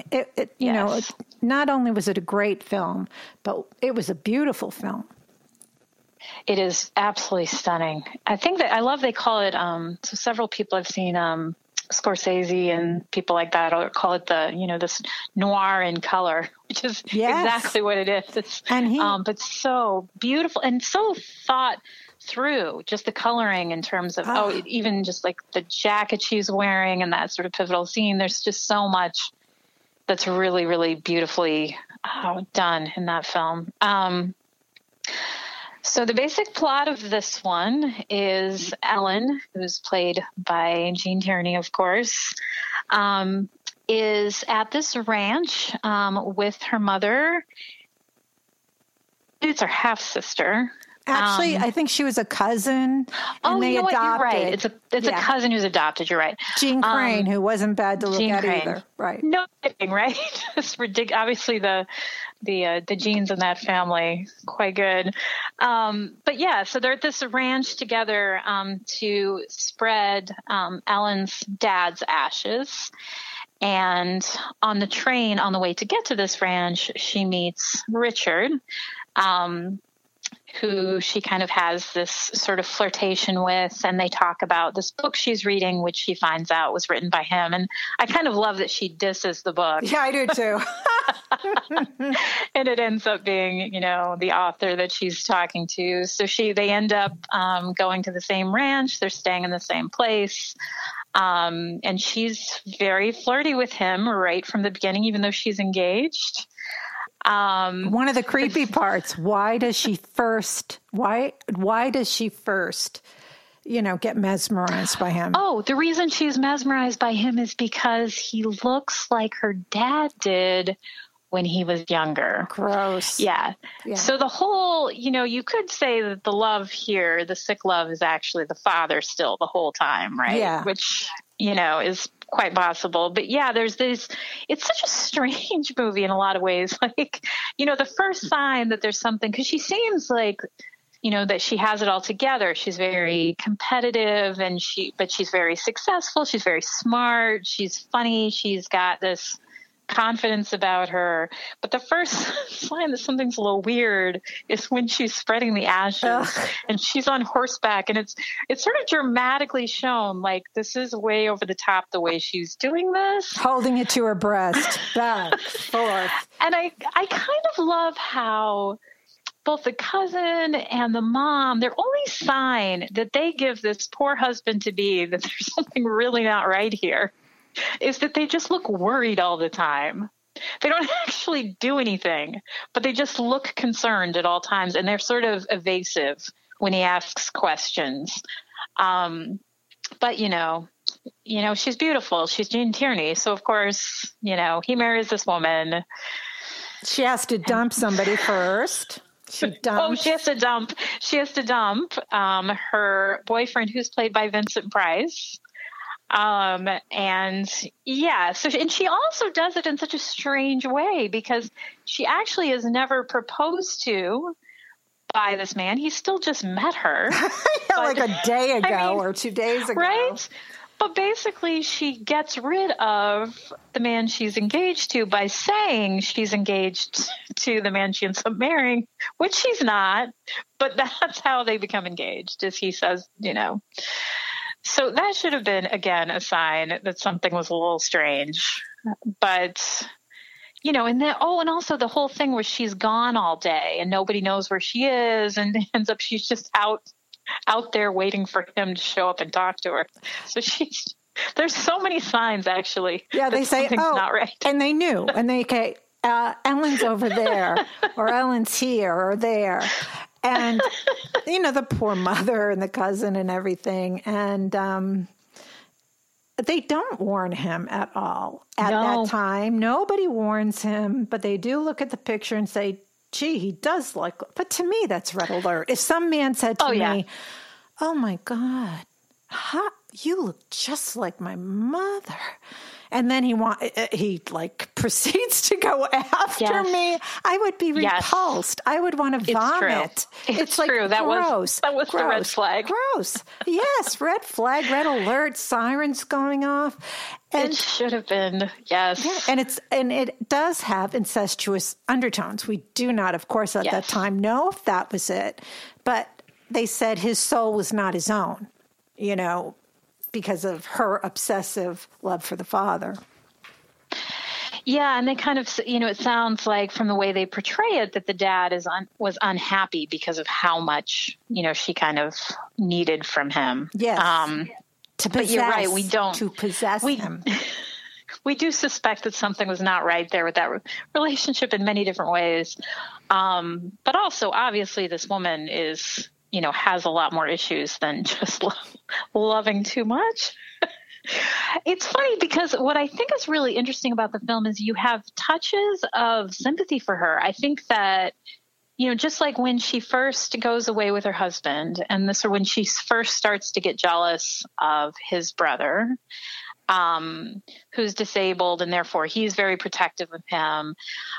S1: Not only was it a great film, but it was a beautiful film.
S2: It is absolutely stunning. I think that I love they call it. So several people I've seen, Scorsese and people like that, or call it this noir in color, which is exactly what it is. It's, but so beautiful and so thought through, just the coloring in terms of, even just like the jacket she's wearing and that sort of pivotal scene. There's just so much that's really, really beautifully done in that film. So the basic plot of this one is Ellen, who's played by Gene Tierney, of course, is at this ranch with her mother. It's her half-sister.
S1: Actually, I think she was a cousin.
S2: And they adopted. You're right. It's a cousin who's adopted. You're right.
S1: Jean Crane, who wasn't bad to look at either. Right.
S2: No kidding, right? It's ridiculous. Obviously, the genes in that family quite good. But yeah, so they're at this ranch together to spread Ellen's dad's ashes. And on the train, on the way to get to this ranch, she meets Richard, who she kind of has this sort of flirtation with, and they talk about this book she's reading, which she finds out was written by him. And I kind of love that she disses the book.
S1: Yeah, I do too.
S2: And it ends up being, the author that she's talking to. So they end up going to the same ranch. They're staying in the same place. And she's very flirty with him right from the beginning, even though she's engaged.
S1: One of the creepy parts, why does she first, get mesmerized by him?
S2: Oh, the reason she's mesmerized by him is because he looks like her dad did when he was younger.
S1: Gross.
S2: Yeah. So the whole, you could say that the love here, the sick love, is actually the father still the whole time, right?
S1: Yeah.
S2: Which, is quite possible. But yeah, it's such a strange movie in a lot of ways. Like, the first sign that there's something, because she seems like, that she has it all together. She's very competitive but she's very successful. She's very smart. She's funny. She's got this confidence about her. But the first sign that something's a little weird is when she's spreading the ashes and she's on horseback, and it's sort of dramatically shown, like, this is way over the top the way she's doing this,
S1: holding it to her breast, back, forth.
S2: And I kind of love how both the cousin and the mom, their only sign that they give this poor husband-to-be that there's something really not right here is that they just look worried all the time. They don't actually do anything, but they just look concerned at all times, and they're sort of evasive when he asks questions. But, she's beautiful. She's Jean Tierney. So, of course, he marries this woman.
S1: She has to dump somebody first. She
S2: has to dump her boyfriend, who's played by Vincent Price. And she also does it in such a strange way, because she actually is never proposed to by this man. He still just met her.
S1: Like a day ago or 2 days ago.
S2: Right? But basically she gets rid of the man she's engaged to by saying she's engaged to the man she ends up marrying, which she's not, but that's how they become engaged, as he says, So that should have been, again, a sign that something was a little strange. But, and also the whole thing where she's gone all day and nobody knows where she is, and ends up she's just out there waiting for him to show up and talk to her. So there's so many signs, actually.
S1: Yeah, they say,
S2: not right.
S1: And they knew, and Ellen's over there, or Ellen's here or there. And, the poor mother and the cousin and everything. And they don't warn him at all at that time. Nobody warns him, but they do look at the picture and say, gee, he does but to me, that's red alert. If some man said to me, oh my God, you look just like my mother. And then he proceeds to go after me, I would be repulsed. I would want to vomit.
S2: It's true. That
S1: gross.
S2: That was the red flag.
S1: Gross. Yes, red flag, red alert, sirens going off.
S2: And it should have been, yes.
S1: Yeah, and it does have incestuous undertones. We do not, of course, at that time know if that was it. But they said his soul was not his own, because of her obsessive love for the father.
S2: Yeah, and they kind of, it sounds like from the way they portray it that the dad was unhappy because of how much, she kind of needed from him.
S1: Yes.
S2: But you're right, we don't.
S1: To possess him.
S2: We do suspect that something was not right there with that relationship in many different ways. But also, obviously, this woman is, has a lot more issues than just loving too much. It's funny because what I think is really interesting about the film is you have touches of sympathy for her. I think that, just like when she first goes away with her husband, and when she first starts to get jealous of his brother, who's disabled, and therefore he's very protective of him,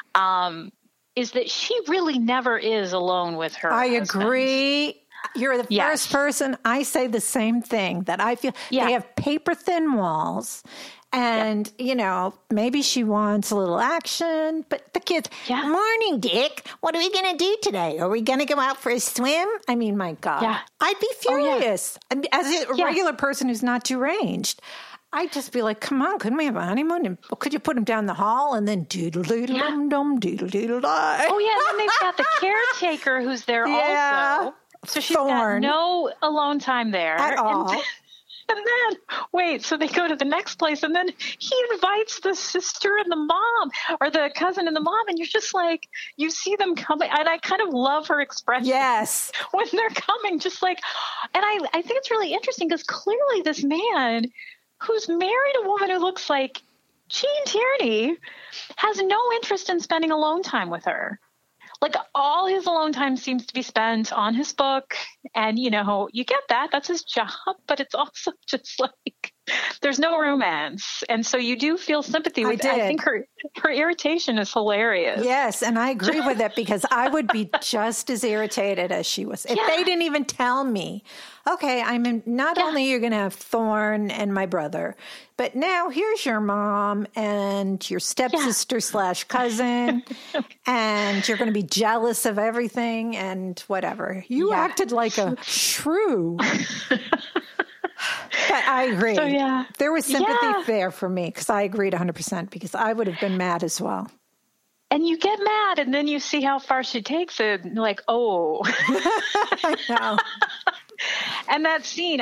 S2: is that she really never is alone with her husband.
S1: Agree. You're the first person. I say the same thing, that I feel they have paper thin walls. And, maybe she wants a little action, but the kids, morning, Dick. What are we going to do today? Are we going to go out for a swim? I mean, my God, I'd be furious. As a regular person who's not deranged, I'd just be like, come on, couldn't we have a honeymoon? And could you put him down the hall and then doodle-doodle-dum-dum, doodle-doodle-die?
S2: Oh, yeah, and then they've got the caretaker who's there also. So she's got no alone time there.
S1: At all.
S2: And then, wait, so they go to the next place, and then he invites the sister and the mom, or the cousin and the mom, and you're just like, you see them coming, and I kind of love her expression.
S1: Yes.
S2: When they're coming, just like, and I think it's really interesting because clearly this man who's married a woman who looks like Gene Tierney has no interest in spending alone time with her. Like, all his alone time seems to be spent on his book. And, you know, you get that. That's his job. But it's also just like, there's no romance. And so you do feel sympathy with I think her irritation is hilarious.
S1: Yes. And I agree with it because I would be just as irritated as she was. If they didn't even tell me, okay, not only you're going to have Thorne and my brother, but now here's your mom and your stepsister / cousin, and you're going to be jealous of everything and whatever. You acted like a shrew. But I agree. So, there was sympathy there for me because I agreed 100% because I would have been mad as well.
S2: And you get mad, and then you see how far she takes it, and like, oh.
S1: I know.
S2: And that scene,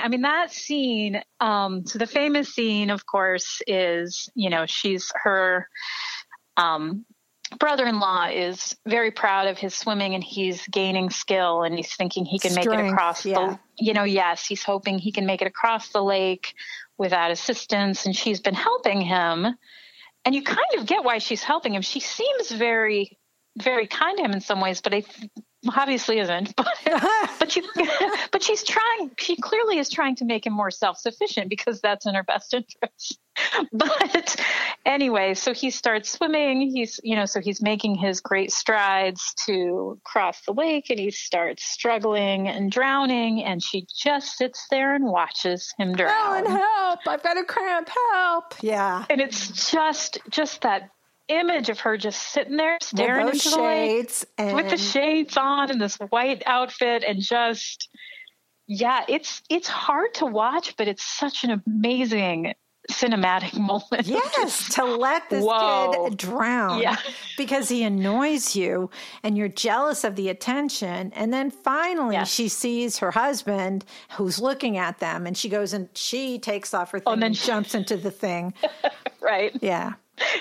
S2: so the famous scene, of course, is, you know, her brother-in-law is very proud of his swimming, and he's gaining skill, and he's thinking he can make it across he's hoping he can make it across the lake without assistance, and she's been helping him. And you kind of get why she's helping him. She seems very, very kind to him in some ways, but obviously isn't. But she's trying. She clearly is trying to make him more self-sufficient because that's in her best interest. But anyway, so he starts swimming. So he's making his great strides to cross the lake, and he starts struggling and drowning. And she just sits there and watches him drown.
S1: Ellen, help! I've got a cramp. Help! Yeah.
S2: And it's just that image of her just sitting there staring into the lake with the shades on and this white outfit, and just it's hard to watch, but it's such an amazing cinematic moment.
S1: Yes, to let this kid drown because he annoys you and you're jealous of the attention. And then finally she sees her husband who's looking at them, and she goes and she takes off her thing and jumps into the thing.
S2: Right.
S1: Yeah.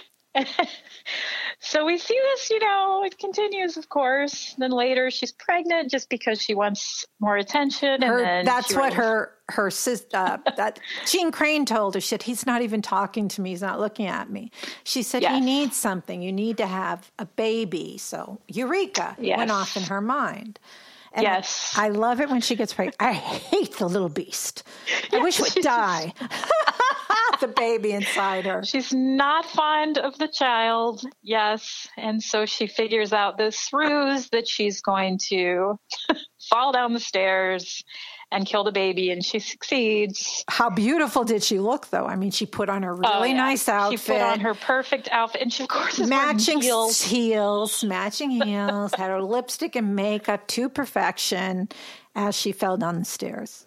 S2: So we see this, it continues, of course. Then later she's pregnant just because she wants more attention.
S1: That's what her sister, that Jean Crane told her, he's not even talking to me. He's not looking at me. She said, he needs something. You need to have a baby. So Eureka went off in her mind. And I love it when she gets pregnant. I hate the little beast. I wish it would die. The baby inside her.
S2: She's not fond of the child. Yes. And so she figures out this ruse that she's going to fall down the stairs and kill the baby, and she succeeds.
S1: How beautiful did she look, though? I mean, she put on a really nice outfit.
S2: She put on her perfect outfit, and she, of course, is
S1: matching heels, matching heels, had her lipstick and makeup to perfection as she fell down the stairs.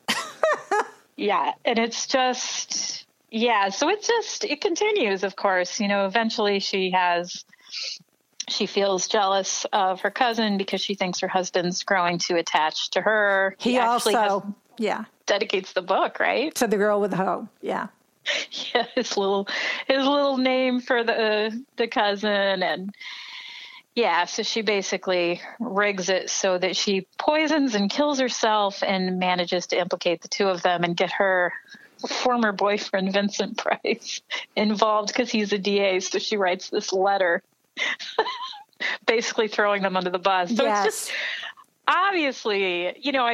S2: And it's just, so it continues, of course. Eventually she feels jealous of her cousin because she thinks her husband's growing too attached to her.
S1: He also
S2: dedicates the book, right?
S1: To the girl with the hoe. Yeah.
S2: Yeah, his little name for the cousin. And so she basically rigs it so that she poisons and kills herself and manages to implicate the two of them and get her former boyfriend, Vincent Price, involved because he's a DA. So she writes this letter basically throwing them under the bus. So it's just obviously,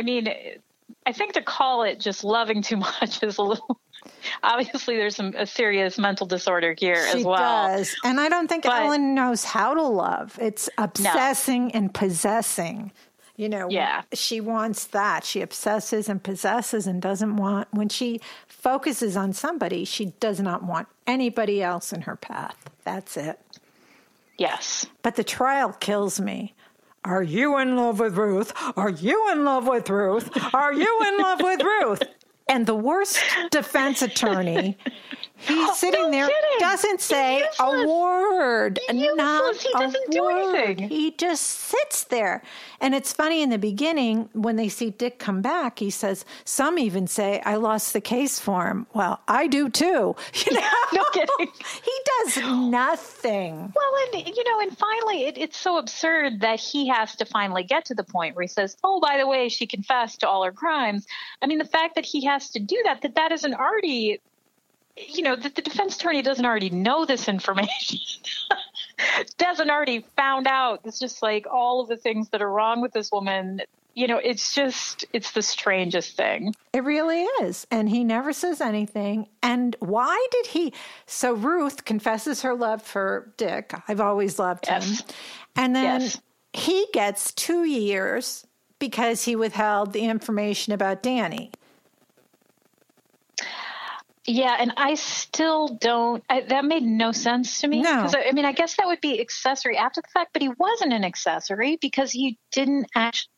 S2: I think to call it just loving too much is a little, obviously there's a serious mental disorder here as well.
S1: She does. And I don't think Ellen knows how to love. It's obsessing and possessing. She wants that. She obsesses and possesses and doesn't want, when she focuses on somebody, she does not want anybody else in her path. That's it.
S2: Yes.
S1: But the trial kills me. Are you in love with Ruth? Are you in love with Ruth? Are you in love with Ruth? And the worst defense attorney He's sitting there,
S2: kidding.
S1: doesn't say a word. Not
S2: he doesn't do anything.
S1: He just sits there. And it's funny, in the beginning, when they see Dick come back, he says, some even say, I lost the case for him. Well, I do too. You know?
S2: No kidding.
S1: He does nothing.
S2: Well, and finally, it's so absurd that he has to finally get to the point where he says, oh, by the way, she confessed to all her crimes. I mean, the fact that he has to do that isn't already, that the defense attorney doesn't already know this information, doesn't already found out. It's just like all of the things that are wrong with this woman. It's the strangest thing.
S1: It really is. And he never says anything. And why did he? So Ruth confesses her love for Dick. I've always loved him. And then he gets 2 years because he withheld the information about Danny.
S2: Yeah, and I still don't, that made no sense to me.
S1: No.
S2: Because, I guess that would be accessory after the fact, but he wasn't an accessory because he didn't actually,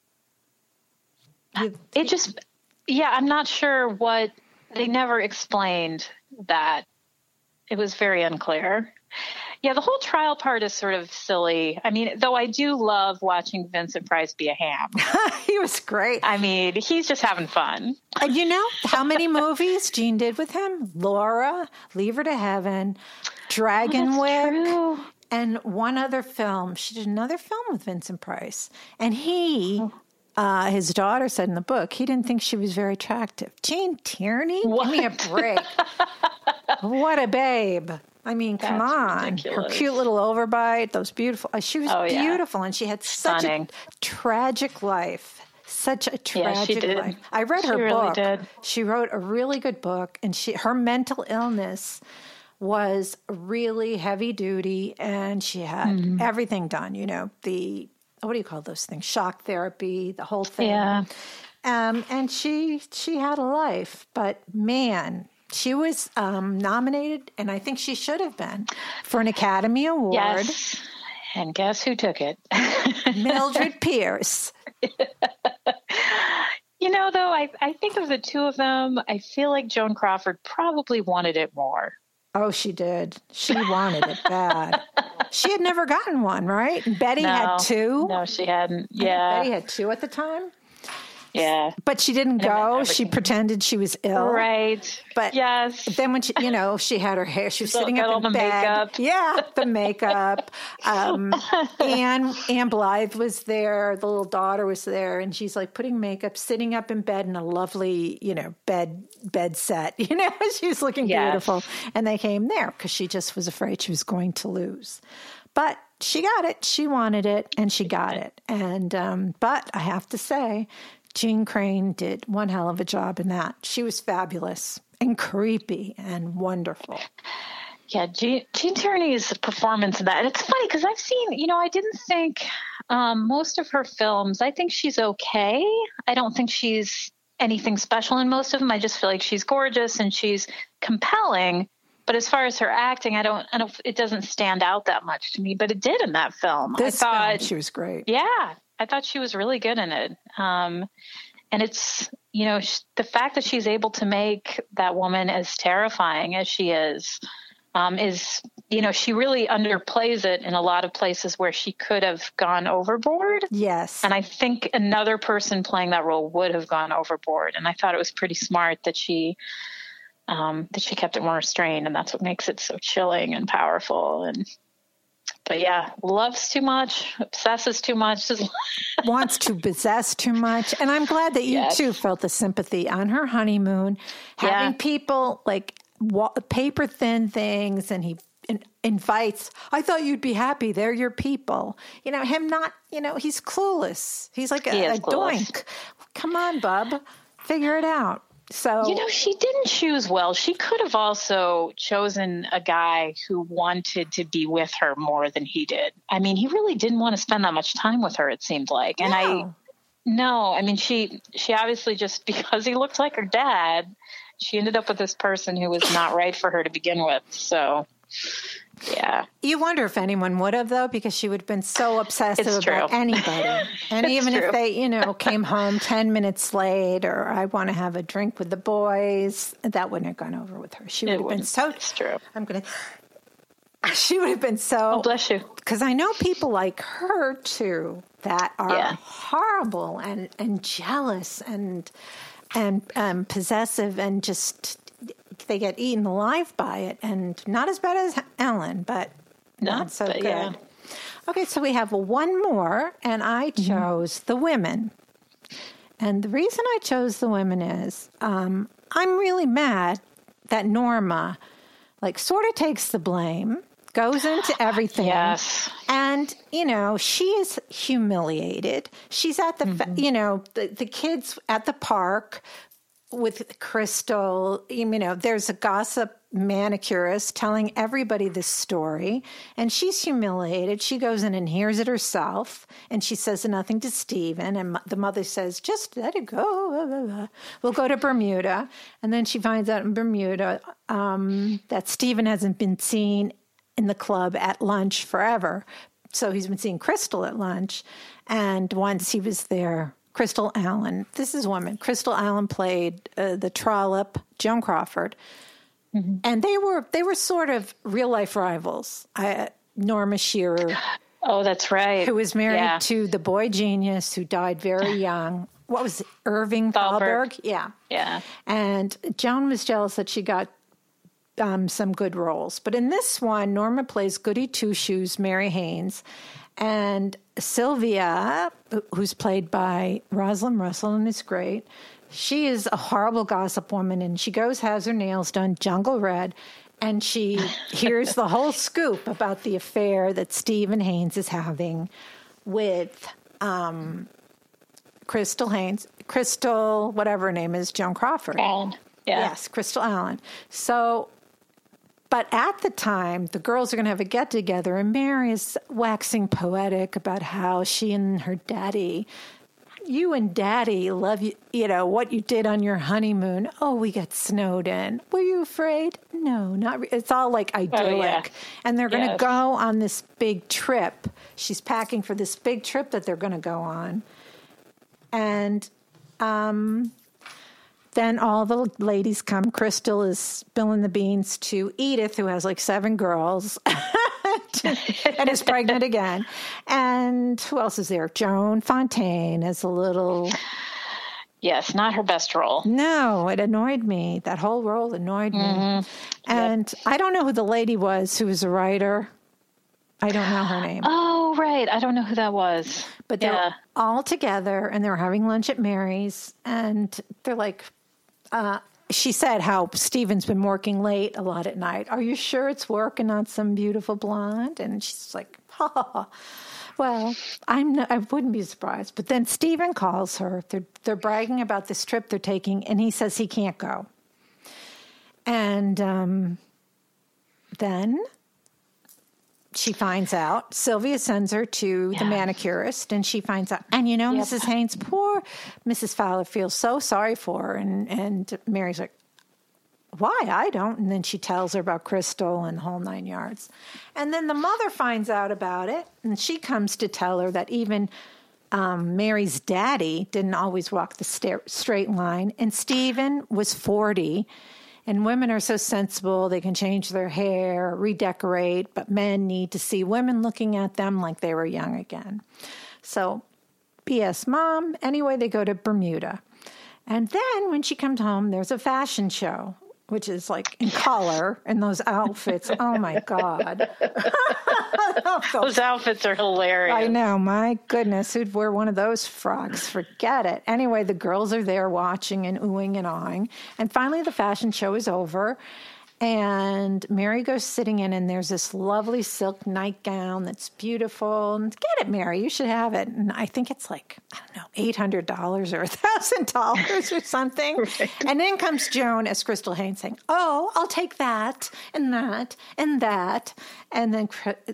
S2: I'm not sure what, they never explained that. It was very unclear. Yeah, the whole trial part is sort of silly. Though I do love watching Vincent Price be a ham.
S1: He was great.
S2: He's just having fun.
S1: And you know how many movies Jean did with him? Laura, Leave Her to Heaven, Dragonwyck, and one other film. She did another film with Vincent Price. And his daughter said in the book, he didn't think she was very attractive. Jean Tierney?
S2: What?
S1: Give me a break. What a babe. Come on.
S2: Ridiculous.
S1: Her cute little overbite, those beautiful. She was beautiful, and she had such a tragic life. Such a tragic life. I read her book. Did. She wrote a really good book, and her mental illness was really heavy duty, and she had everything done. What do you call those things? Shock therapy, the whole thing.
S2: Yeah.
S1: And she had a life, but man, she was nominated, and I think she should have been, for an Academy Award.
S2: Yes, and guess who took it?
S1: Mildred Pierce.
S2: Though, I think of the two of them, I feel like Joan Crawford probably wanted it more.
S1: Oh, she did. She wanted it bad. She had never gotten one, right? Betty had 2.
S2: No, she hadn't. Yeah.
S1: Betty had 2 at the time.
S2: Yeah.
S1: But she didn't go. She pretended she was ill.
S2: Right.
S1: But
S2: yes.
S1: Then when she had her hair, she was sitting up in bed.
S2: Makeup.
S1: Yeah, the makeup. Anne Blythe was there. The little daughter was there. And she's like putting makeup, sitting up in bed in a lovely, bed set. She was looking beautiful. And they came there because she just was afraid she was going to lose. But she got it. She wanted it, and she got it. And but I have to say, Jean Crane did one hell of a job in that. She was fabulous and creepy and wonderful.
S2: Yeah, Jean Tierney's performance in that. And it's funny because I've seen, I didn't think most of her films, I think she's okay. I don't think she's anything special in most of them. I just feel like she's gorgeous and she's compelling. But as far as her acting, I don't, it doesn't stand out that much to me, but it did in that film.
S1: I thought she was great.
S2: Yeah. I thought she was really good in it. And it's, the fact that she's able to make that woman as terrifying as she is, she really underplays it in a lot of places where she could have gone overboard.
S1: Yes.
S2: And I think another person playing that role would have gone overboard. And I thought it was pretty smart that she kept it more restrained, and that's what makes it so chilling and powerful. But yeah, loves too much, obsesses too much.
S1: Wants to possess too much. And I'm glad that you too felt the sympathy on her honeymoon, having people like paper thin things, and he invites, I thought you'd be happy. They're your people. Him not, he's clueless. He's like a doink. Come on, bub, figure it out. So,
S2: she didn't choose well. She could have also chosen a guy who wanted to be with her more than he did. He really didn't want to spend that much time with her, it seemed like. And she obviously, just because he looked like her dad, she ended up with this person who was not right for her to begin with. So, Yeah.
S1: You wonder if anyone would have, though, because she would have been so obsessive about anybody. And even if they, came home 10 minutes late, or I want to have a drink with the boys, that wouldn't have gone over with her. She would have been so...
S2: It's true.
S1: She would have been so...
S2: Oh, bless you.
S1: Because I know people like her, too, that are horrible and jealous and possessive and just... They get eaten alive by it, and not as bad as Ellen, but not so good. Yeah. Okay, so we have one more, and I chose the women. And the reason I chose the women is I'm really mad that Norma, sort of takes the blame, goes into everything.
S2: Yes.
S1: And, she is humiliated. She's at the, the kids at the park with Crystal, there's a gossip manicurist telling everybody this story, and she's humiliated. She goes in and hears it herself, and she says nothing to Stephen, and the mother says, just let it go. We'll go to Bermuda. And then she finds out in Bermuda that Stephen hasn't been seen in the club at lunch forever. So he's been seeing Crystal at lunch, and once he was there, Crystal Allen. This is a woman. Crystal Allen played the trollop, Joan Crawford. Mm-hmm. And they were sort of real-life rivals. Norma Shearer.
S2: Oh, that's right.
S1: Who was married to the boy genius who died very young. What was it? Irving Thalberg? Yeah.
S2: Yeah.
S1: And Joan was jealous that she got some good roles. But in this one, Norma plays Goody Two-Shoes, Mary Haynes. And Sylvia, who's played by Rosalind Russell and is great, she is a horrible gossip woman, and she has her nails done jungle red, and she hears the whole scoop about the affair that Stephen Haynes is having with Crystal, whatever her name is, Joan Crawford.
S2: Allen. Yeah.
S1: Yes, Crystal Allen. So... But at the time, the girls are going to have a get-together, and Mary is waxing poetic about how she and her daddy, you and Daddy love you, what you did on your honeymoon. Oh, we got snowed in. Were you afraid? No, not it's all idyllic. Oh, yeah. And they're going to go on this big trip. She's packing for this big trip that they're going to go on. And then all the ladies come. Crystal is spilling the beans to Edith, who has 7 girls and is pregnant again. And who else is there? Joan Fontaine is a little...
S2: Yes, not her best role.
S1: No, it annoyed me. That whole role annoyed me. Mm-hmm. And I don't know who the lady was who was a writer. I don't know her name.
S2: Oh, right. I don't know who that was.
S1: But they're all together, and they're having lunch at Mary's, and they're like... she said how Stephen's been working late a lot at night. Are you sure it's work and not some beautiful blonde? And she's like, well, I wouldn't be surprised. But then Stephen calls her. They're bragging about this trip they're taking, and he says he can't go. And then she finds out. Sylvia sends her to the manicurist, and she finds out. And, Mrs. Haynes, poor Mrs. Fowler feels so sorry for her. And Mary's like, why? I don't. And then she tells her about Crystal and the whole 9 yards. And then the mother finds out about it, and she comes to tell her that even Mary's daddy didn't always walk the straight line. And Stephen was 40. And women are so sensible, they can change their hair, redecorate, but men need to see women looking at them like they were young again. So, P.S. Mom, anyway, they go to Bermuda. And then when she comes home, there's a fashion show, which is in color and those outfits. Oh, my God.
S2: Those outfits are hilarious.
S1: I know. My goodness. Who'd wear one of those frocks? Forget it. Anyway, the girls are there watching and oohing and awing. And finally, the fashion show is over. And Mary goes sitting in, and there's this lovely silk nightgown that's beautiful. And get it, Mary. You should have it. And I think it's $800 or $1,000 or something. Right. And then comes Joan as Crystal Haynes saying, oh, I'll take that and that and that. And then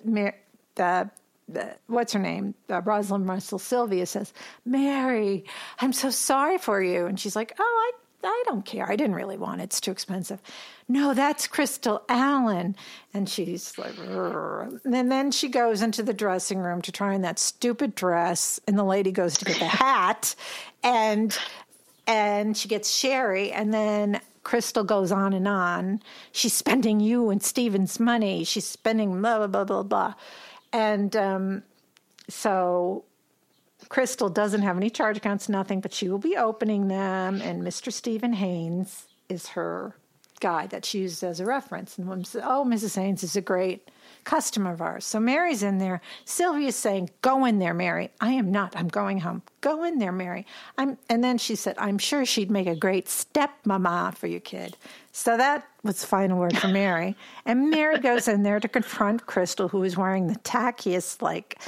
S1: what's her name? Rosalind Russell Sylvia says, Mary, I'm so sorry for you. And she's like, oh, I don't care. I didn't really want it. It's too expensive. No, that's Crystal Allen. And she's like, "Rrr." And then she goes into the dressing room to try on that stupid dress. And the lady goes to get the hat. And she gets Sherry. And then Crystal goes on and on. She's spending you and Steven's money. She's spending blah, blah, blah, blah, blah. And so Crystal doesn't have any charge accounts, nothing, but she will be opening them. And Mr. Stephen Haynes is her guy that she uses as a reference. And the woman says, oh, Mrs. Haynes is a great customer of ours. So Mary's in there. Sylvia's saying, go in there, Mary. I am not. I'm going home. Go in there, Mary. And then she said, I'm sure she'd make a great stepmama for your kid. So that was the final word for Mary. And Mary goes in there to confront Crystal, who is wearing the tackiest,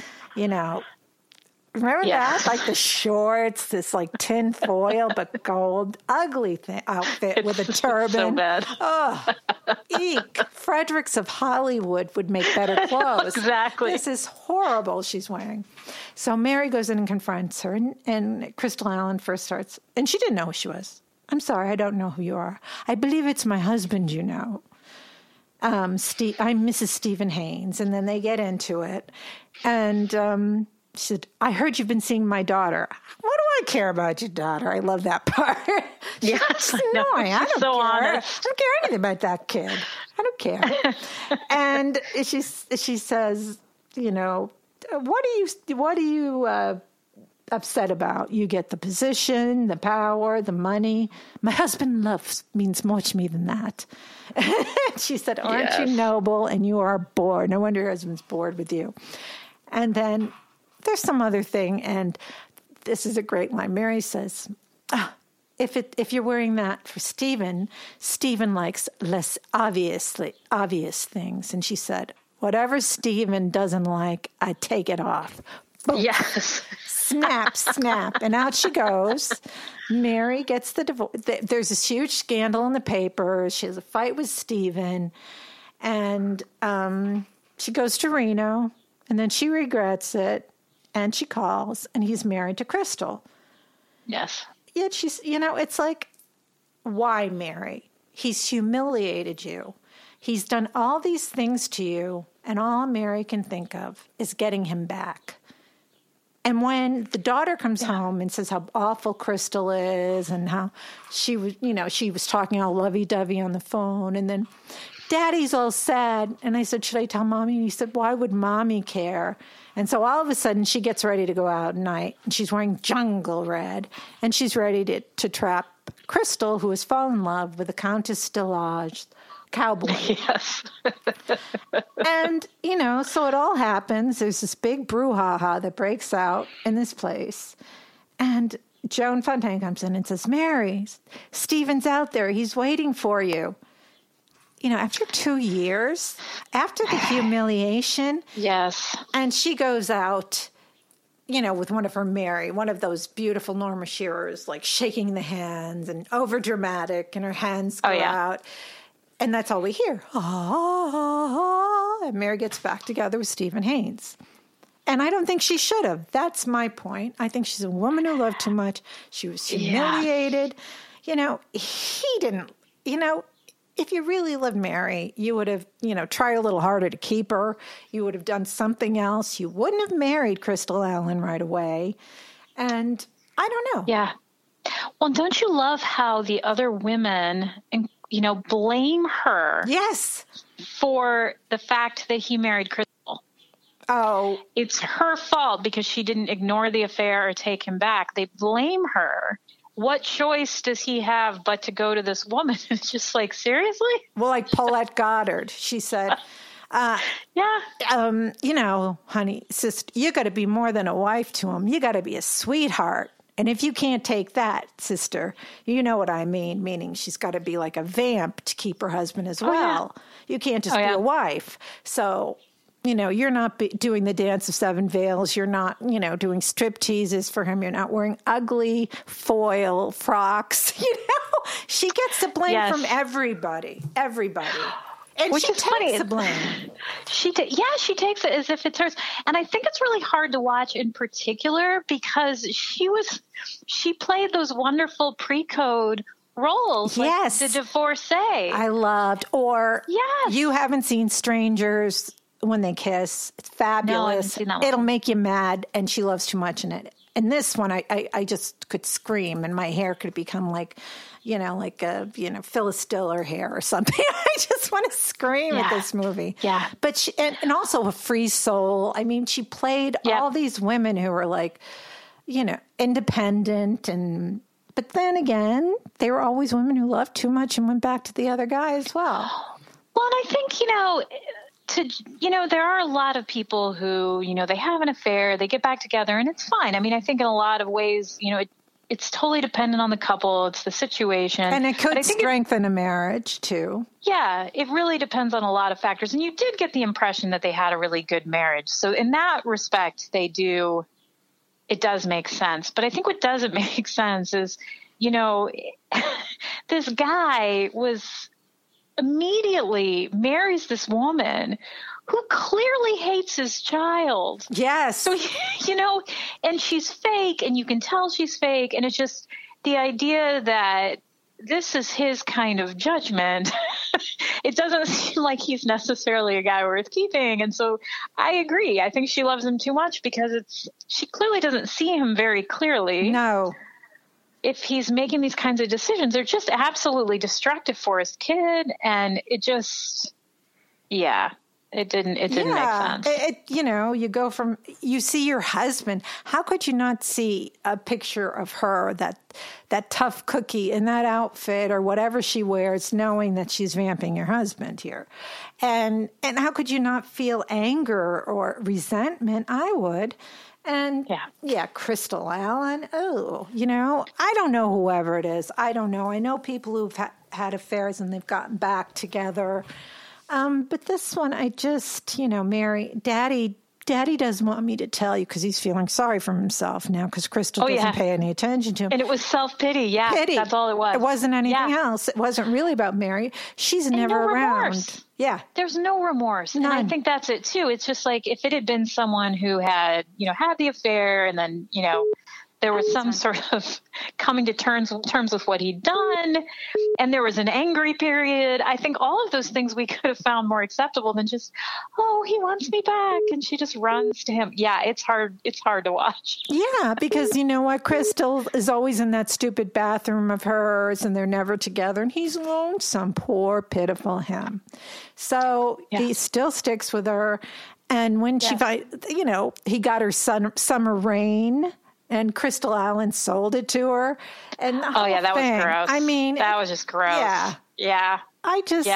S1: remember that? Like the shorts, this like tin foil, but gold, ugly outfit with a turban.
S2: So bad.
S1: Oh, eek. Fredericks of Hollywood would make better clothes.
S2: Exactly.
S1: This is horrible she's wearing. So Mary goes in and confronts her, and Crystal Allen first starts, and she didn't know who she was. I'm sorry, I don't know who you are. I believe it's my husband, you know. I'm Mrs. Stephen Haynes. And then they get into it. And she said, I heard you've been seeing my daughter. What do I care about your daughter? I love that part.
S2: Yes,
S1: no, I don't
S2: so
S1: care.
S2: honest.
S1: I don't care anything about that kid. I don't care. And she says, what are you upset about? You get the position, the power, the money. My husband means more to me than that. She said, aren't you noble and you are bored? No wonder your husband's bored with you. And then there's some other thing, and this is a great line. Mary says, if you're wearing that for Stephen likes less obvious things. And she said, whatever Stephen doesn't like, I take it off. Boom.
S2: Yes.
S1: Snap, snap. And out she goes. Mary gets the divorce. There's this huge scandal in the paper. She has a fight with Stephen. And she goes to Reno. And then she regrets it. And she calls. And he's married to Crystal.
S2: Yes.
S1: Yet she's, it's like, why, Mary? He's humiliated you. He's done all these things to you. And all Mary can think of is getting him back. And when the daughter comes home and says how awful Crystal is and how she was talking all lovey-dovey on the phone, and then Daddy's all sad. And I said, should I tell Mommy? And he said, why would Mommy care? And so all of a sudden she gets ready to go out at night, and she's wearing jungle red, and she's ready to trap Crystal, who has fallen in love with the Countess Stillage, cowboy.
S2: Yes.
S1: And, so it all happens. There's this big brouhaha that breaks out in this place. And Joan Fontaine comes in and says, Mary, Stephen's out there. He's waiting for you. After 2 years, after the humiliation.
S2: Yes.
S1: And she goes out, with one of those beautiful Norma Shearers, like shaking the hands and over dramatic, and her hands go out. And that's all we hear. And Mary gets back together with Stephen Haynes. And I don't think she should have. That's my point. I think she's a woman who loved too much. She was humiliated. He didn't, if you really loved Mary, you would have, tried a little harder to keep her. You would have done something else. You wouldn't have married Crystal Allen right away. And I don't know.
S2: Yeah. Well, don't you love how the other women, blame her?
S1: Yes.
S2: For the fact that he married Crystal.
S1: Oh.
S2: It's her fault because she didn't ignore the affair or take him back. They blame her. What choice does he have but to go to this woman? It's just like, seriously?
S1: Well, like Paulette Goddard, she said, honey, sister, you got to be more than a wife to him. You got to be a sweetheart. And if you can't take that, sister, you know what I mean, meaning she's got to be like a vamp to keep her husband as well. You can't just be a wife. So, you're not doing the Dance of Seven Veils. You're not, doing strip teases for him. You're not wearing ugly foil frocks. She gets the blame from everybody. And
S2: which
S1: she
S2: is funny.
S1: The blame.
S2: She takes it as if it's hers. And I think it's really hard to watch in particular because she played those wonderful pre-code roles.
S1: Yes.
S2: Like the divorcee.
S1: I loved. Or
S2: Yes.
S1: you haven't seen Strangers when they kiss. It's fabulous.
S2: No, I haven't seen that one.
S1: It'll make you mad, and she loves too much in it. And this one, I just could scream, and my hair could become like Phyllis Diller hair or something. I just want to scream at this movie.
S2: Yeah.
S1: But she, and also a free soul. I mean, she played all these women who were like, independent, but then again, they were always women who loved too much and went back to the other guy as well.
S2: Well, and I think, there are a lot of people who, they have an affair, they get back together, and it's fine. I mean, I think in a lot of ways, it's totally dependent on the couple. It's the situation.
S1: And it could strengthen a marriage, too.
S2: Yeah, it really depends on a lot of factors. And you did get the impression that they had a really good marriage. So in that respect, it does make sense. But I think what doesn't make sense is, this guy immediately marries this woman who clearly hates his child.
S1: Yes.
S2: So, and she's fake, and you can tell she's fake. And it's just the idea that this is his kind of judgment. It doesn't seem like he's necessarily a guy worth keeping. And so I agree. I think she loves him too much because she clearly doesn't see him very clearly.
S1: No.
S2: If he's making these kinds of decisions, they're just absolutely destructive for his kid. And it just, it didn't make sense. You see your husband. How could you not see a picture of her, that tough cookie in that outfit or whatever she wears, knowing that she's vamping your husband here? And how could you not feel anger or resentment? I would. And Crystal Allen. Oh, I don't know whoever it is. I don't know. I know people who've had affairs and they've gotten back together. But this one, I just, Mary, Daddy doesn't want me to tell you because he's feeling sorry for himself now because Crystal doesn't pay any attention to him. And it was self-pity. Yeah,
S1: Pity.
S2: That's all it was.
S1: It wasn't anything else. It wasn't really about Mary. She's never around.
S2: Remorse.
S1: Yeah.
S2: There's no remorse.
S1: None.
S2: And I think that's it too. It's just like if it had been someone who had, had the affair and then, there was some sort of coming to terms with what he'd done, and there was an angry period. I think all of those things we could have found more acceptable than just, he wants me back, and she just runs to him. Yeah, it's hard. It's hard to watch.
S1: Yeah, because you know what? Crystal is always in that stupid bathroom of hers, and they're never together, and he's lonesome. Poor, pitiful him. So he still sticks with her, and when she, he got her Summer Rain. And Crystal Allen sold it to her. And
S2: that was gross.
S1: I mean,
S2: that was just gross.
S1: Yeah. I just,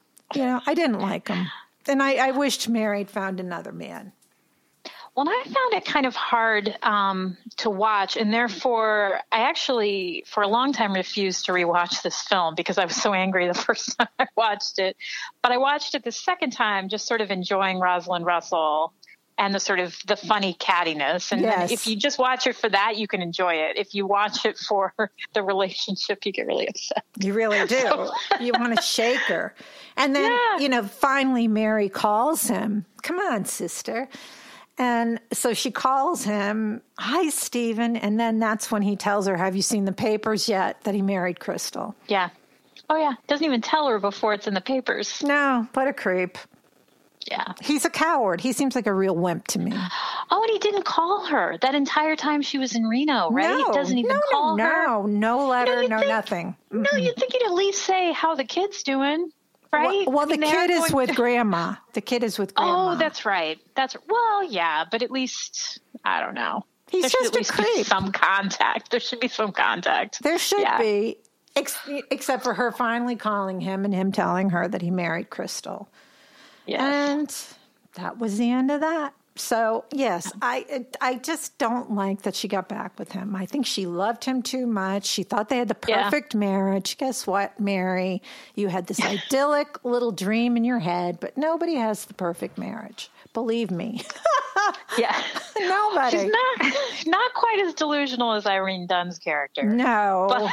S1: I didn't like him. And I wished Mary had found another man.
S2: Well, I found it kind of hard to watch. And therefore, I actually, for a long time, refused to rewatch this film because I was so angry the first time I watched it. But I watched it the second time, just sort of enjoying Rosalind Russell and the sort of the funny cattiness. And then if you just watch it for that, you can enjoy it. If you watch it for the relationship, you get really upset.
S1: You really do. You want to shake her. And then, finally Mary calls him. Come on, sister. And so she calls him, hi, Stephen. And then that's when he tells her, have you seen the papers yet that he married Crystal?
S2: Yeah. Oh, yeah. Doesn't even tell her before it's in the papers.
S1: No, what a creep.
S2: Yeah.
S1: He's a coward. He seems like a real wimp to me.
S2: Oh, and he didn't call her that entire time she was in Reno, right?
S1: No,
S2: he doesn't even call her.
S1: No letter, nothing.
S2: Mm-mm. No, you'd think he'd at least say how the kid's doing, right?
S1: Well, the kid is with Grandma. The kid is with Grandma.
S2: Oh, that's right. But at least, I don't know.
S1: He's
S2: there
S1: just a creep.
S2: Some contact. There should be some contact.
S1: There should be, except for her finally calling him and him telling her that he married Crystal.
S2: Yes.
S1: And that was the end of that. So, yes, I just don't like that she got back with him. I think she loved him too much. She thought they had the perfect marriage. Guess what, Mary? You had this idyllic little dream in your head, but nobody has the perfect marriage. Believe me.
S2: Yeah.
S1: Nobody.
S2: She's not quite as delusional as Irene Dunn's character.
S1: No.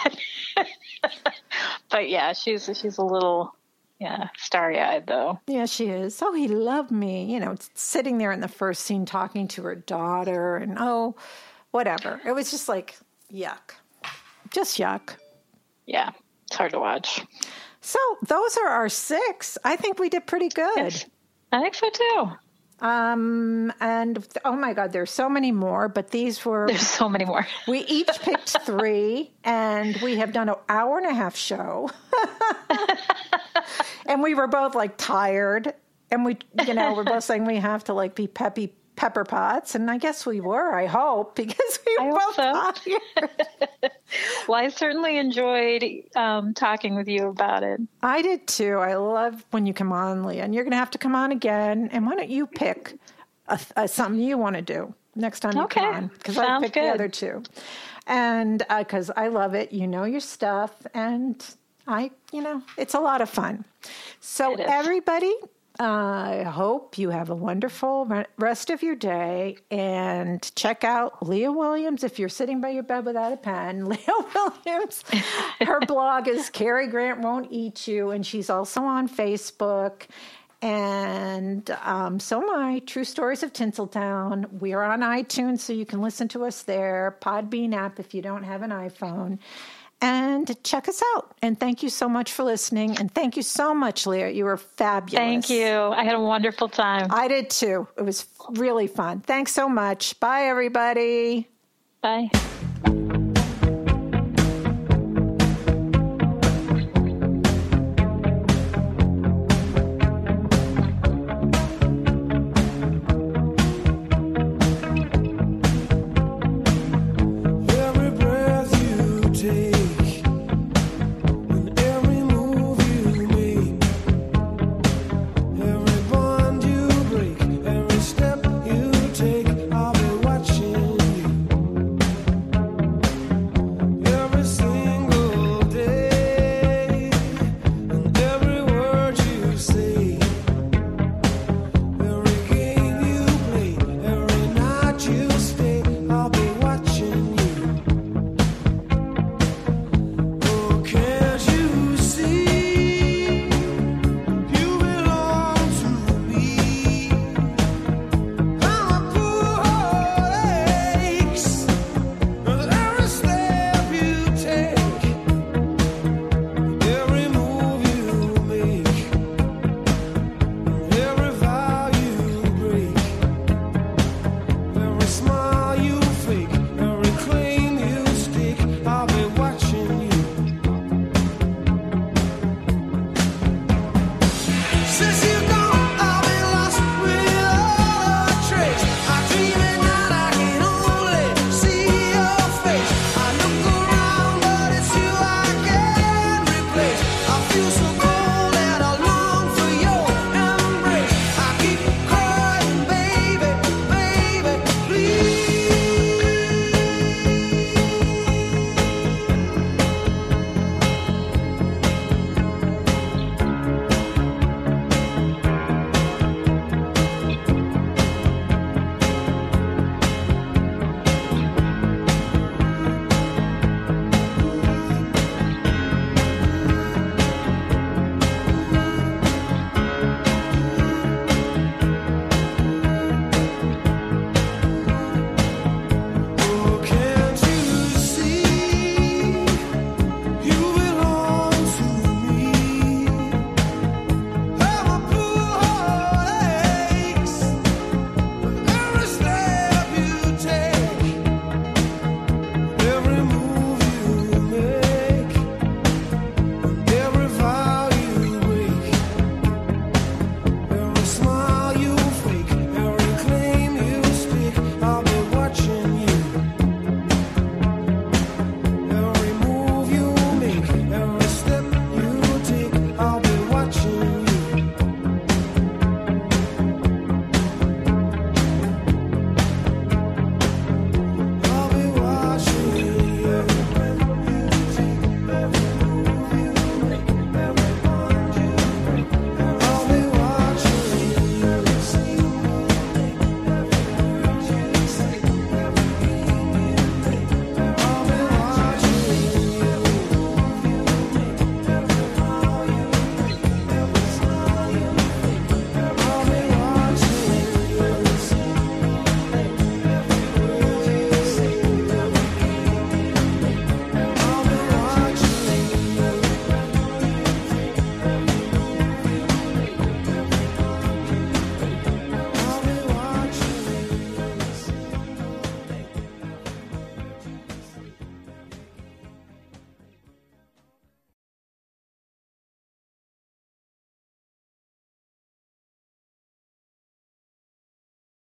S2: But yeah, she's a little... Yeah, starry-eyed, though.
S1: Yeah, she is. Oh, he loved me. Sitting there in the first scene talking to her daughter and, whatever. It was just like, yuck. Just yuck.
S2: Yeah. It's hard to watch.
S1: So those are our 6. I think we did pretty good.
S2: Yes, I think so too.
S1: And oh my God, there's so many more, but there's
S2: so many more.
S1: We each picked 3, and we have done an 1.5-hour show. And we were both like tired, and we're both saying we have to like be peppy pepper pots, and I guess we were, I hope, because we were both tired.
S2: Well, I certainly enjoyed talking with you about it.
S1: I did too. I love when you come on, Leah, and you're going to have to come on again. And why don't you pick something you want to do next time you come on? Because I picked the other 2. And because I love it. You know your stuff, and it's a lot of fun. So everybody, I hope you have a wonderful rest of your day, and check out Leah Williams if you're sitting by your bed without a pen. Leah Williams, her blog is Cary Grant Won't Eat You, and she's also on Facebook. And so am I, True Stories of Tinseltown. We are on iTunes, so you can listen to us there. Podbean app if you don't have an iPhone. And check us out. And thank you so much for listening. And thank you so much, Leah. You were fabulous.
S2: Thank you. I had a wonderful time.
S1: I did too. It was really fun. Thanks so much. Bye, everybody.
S2: Bye.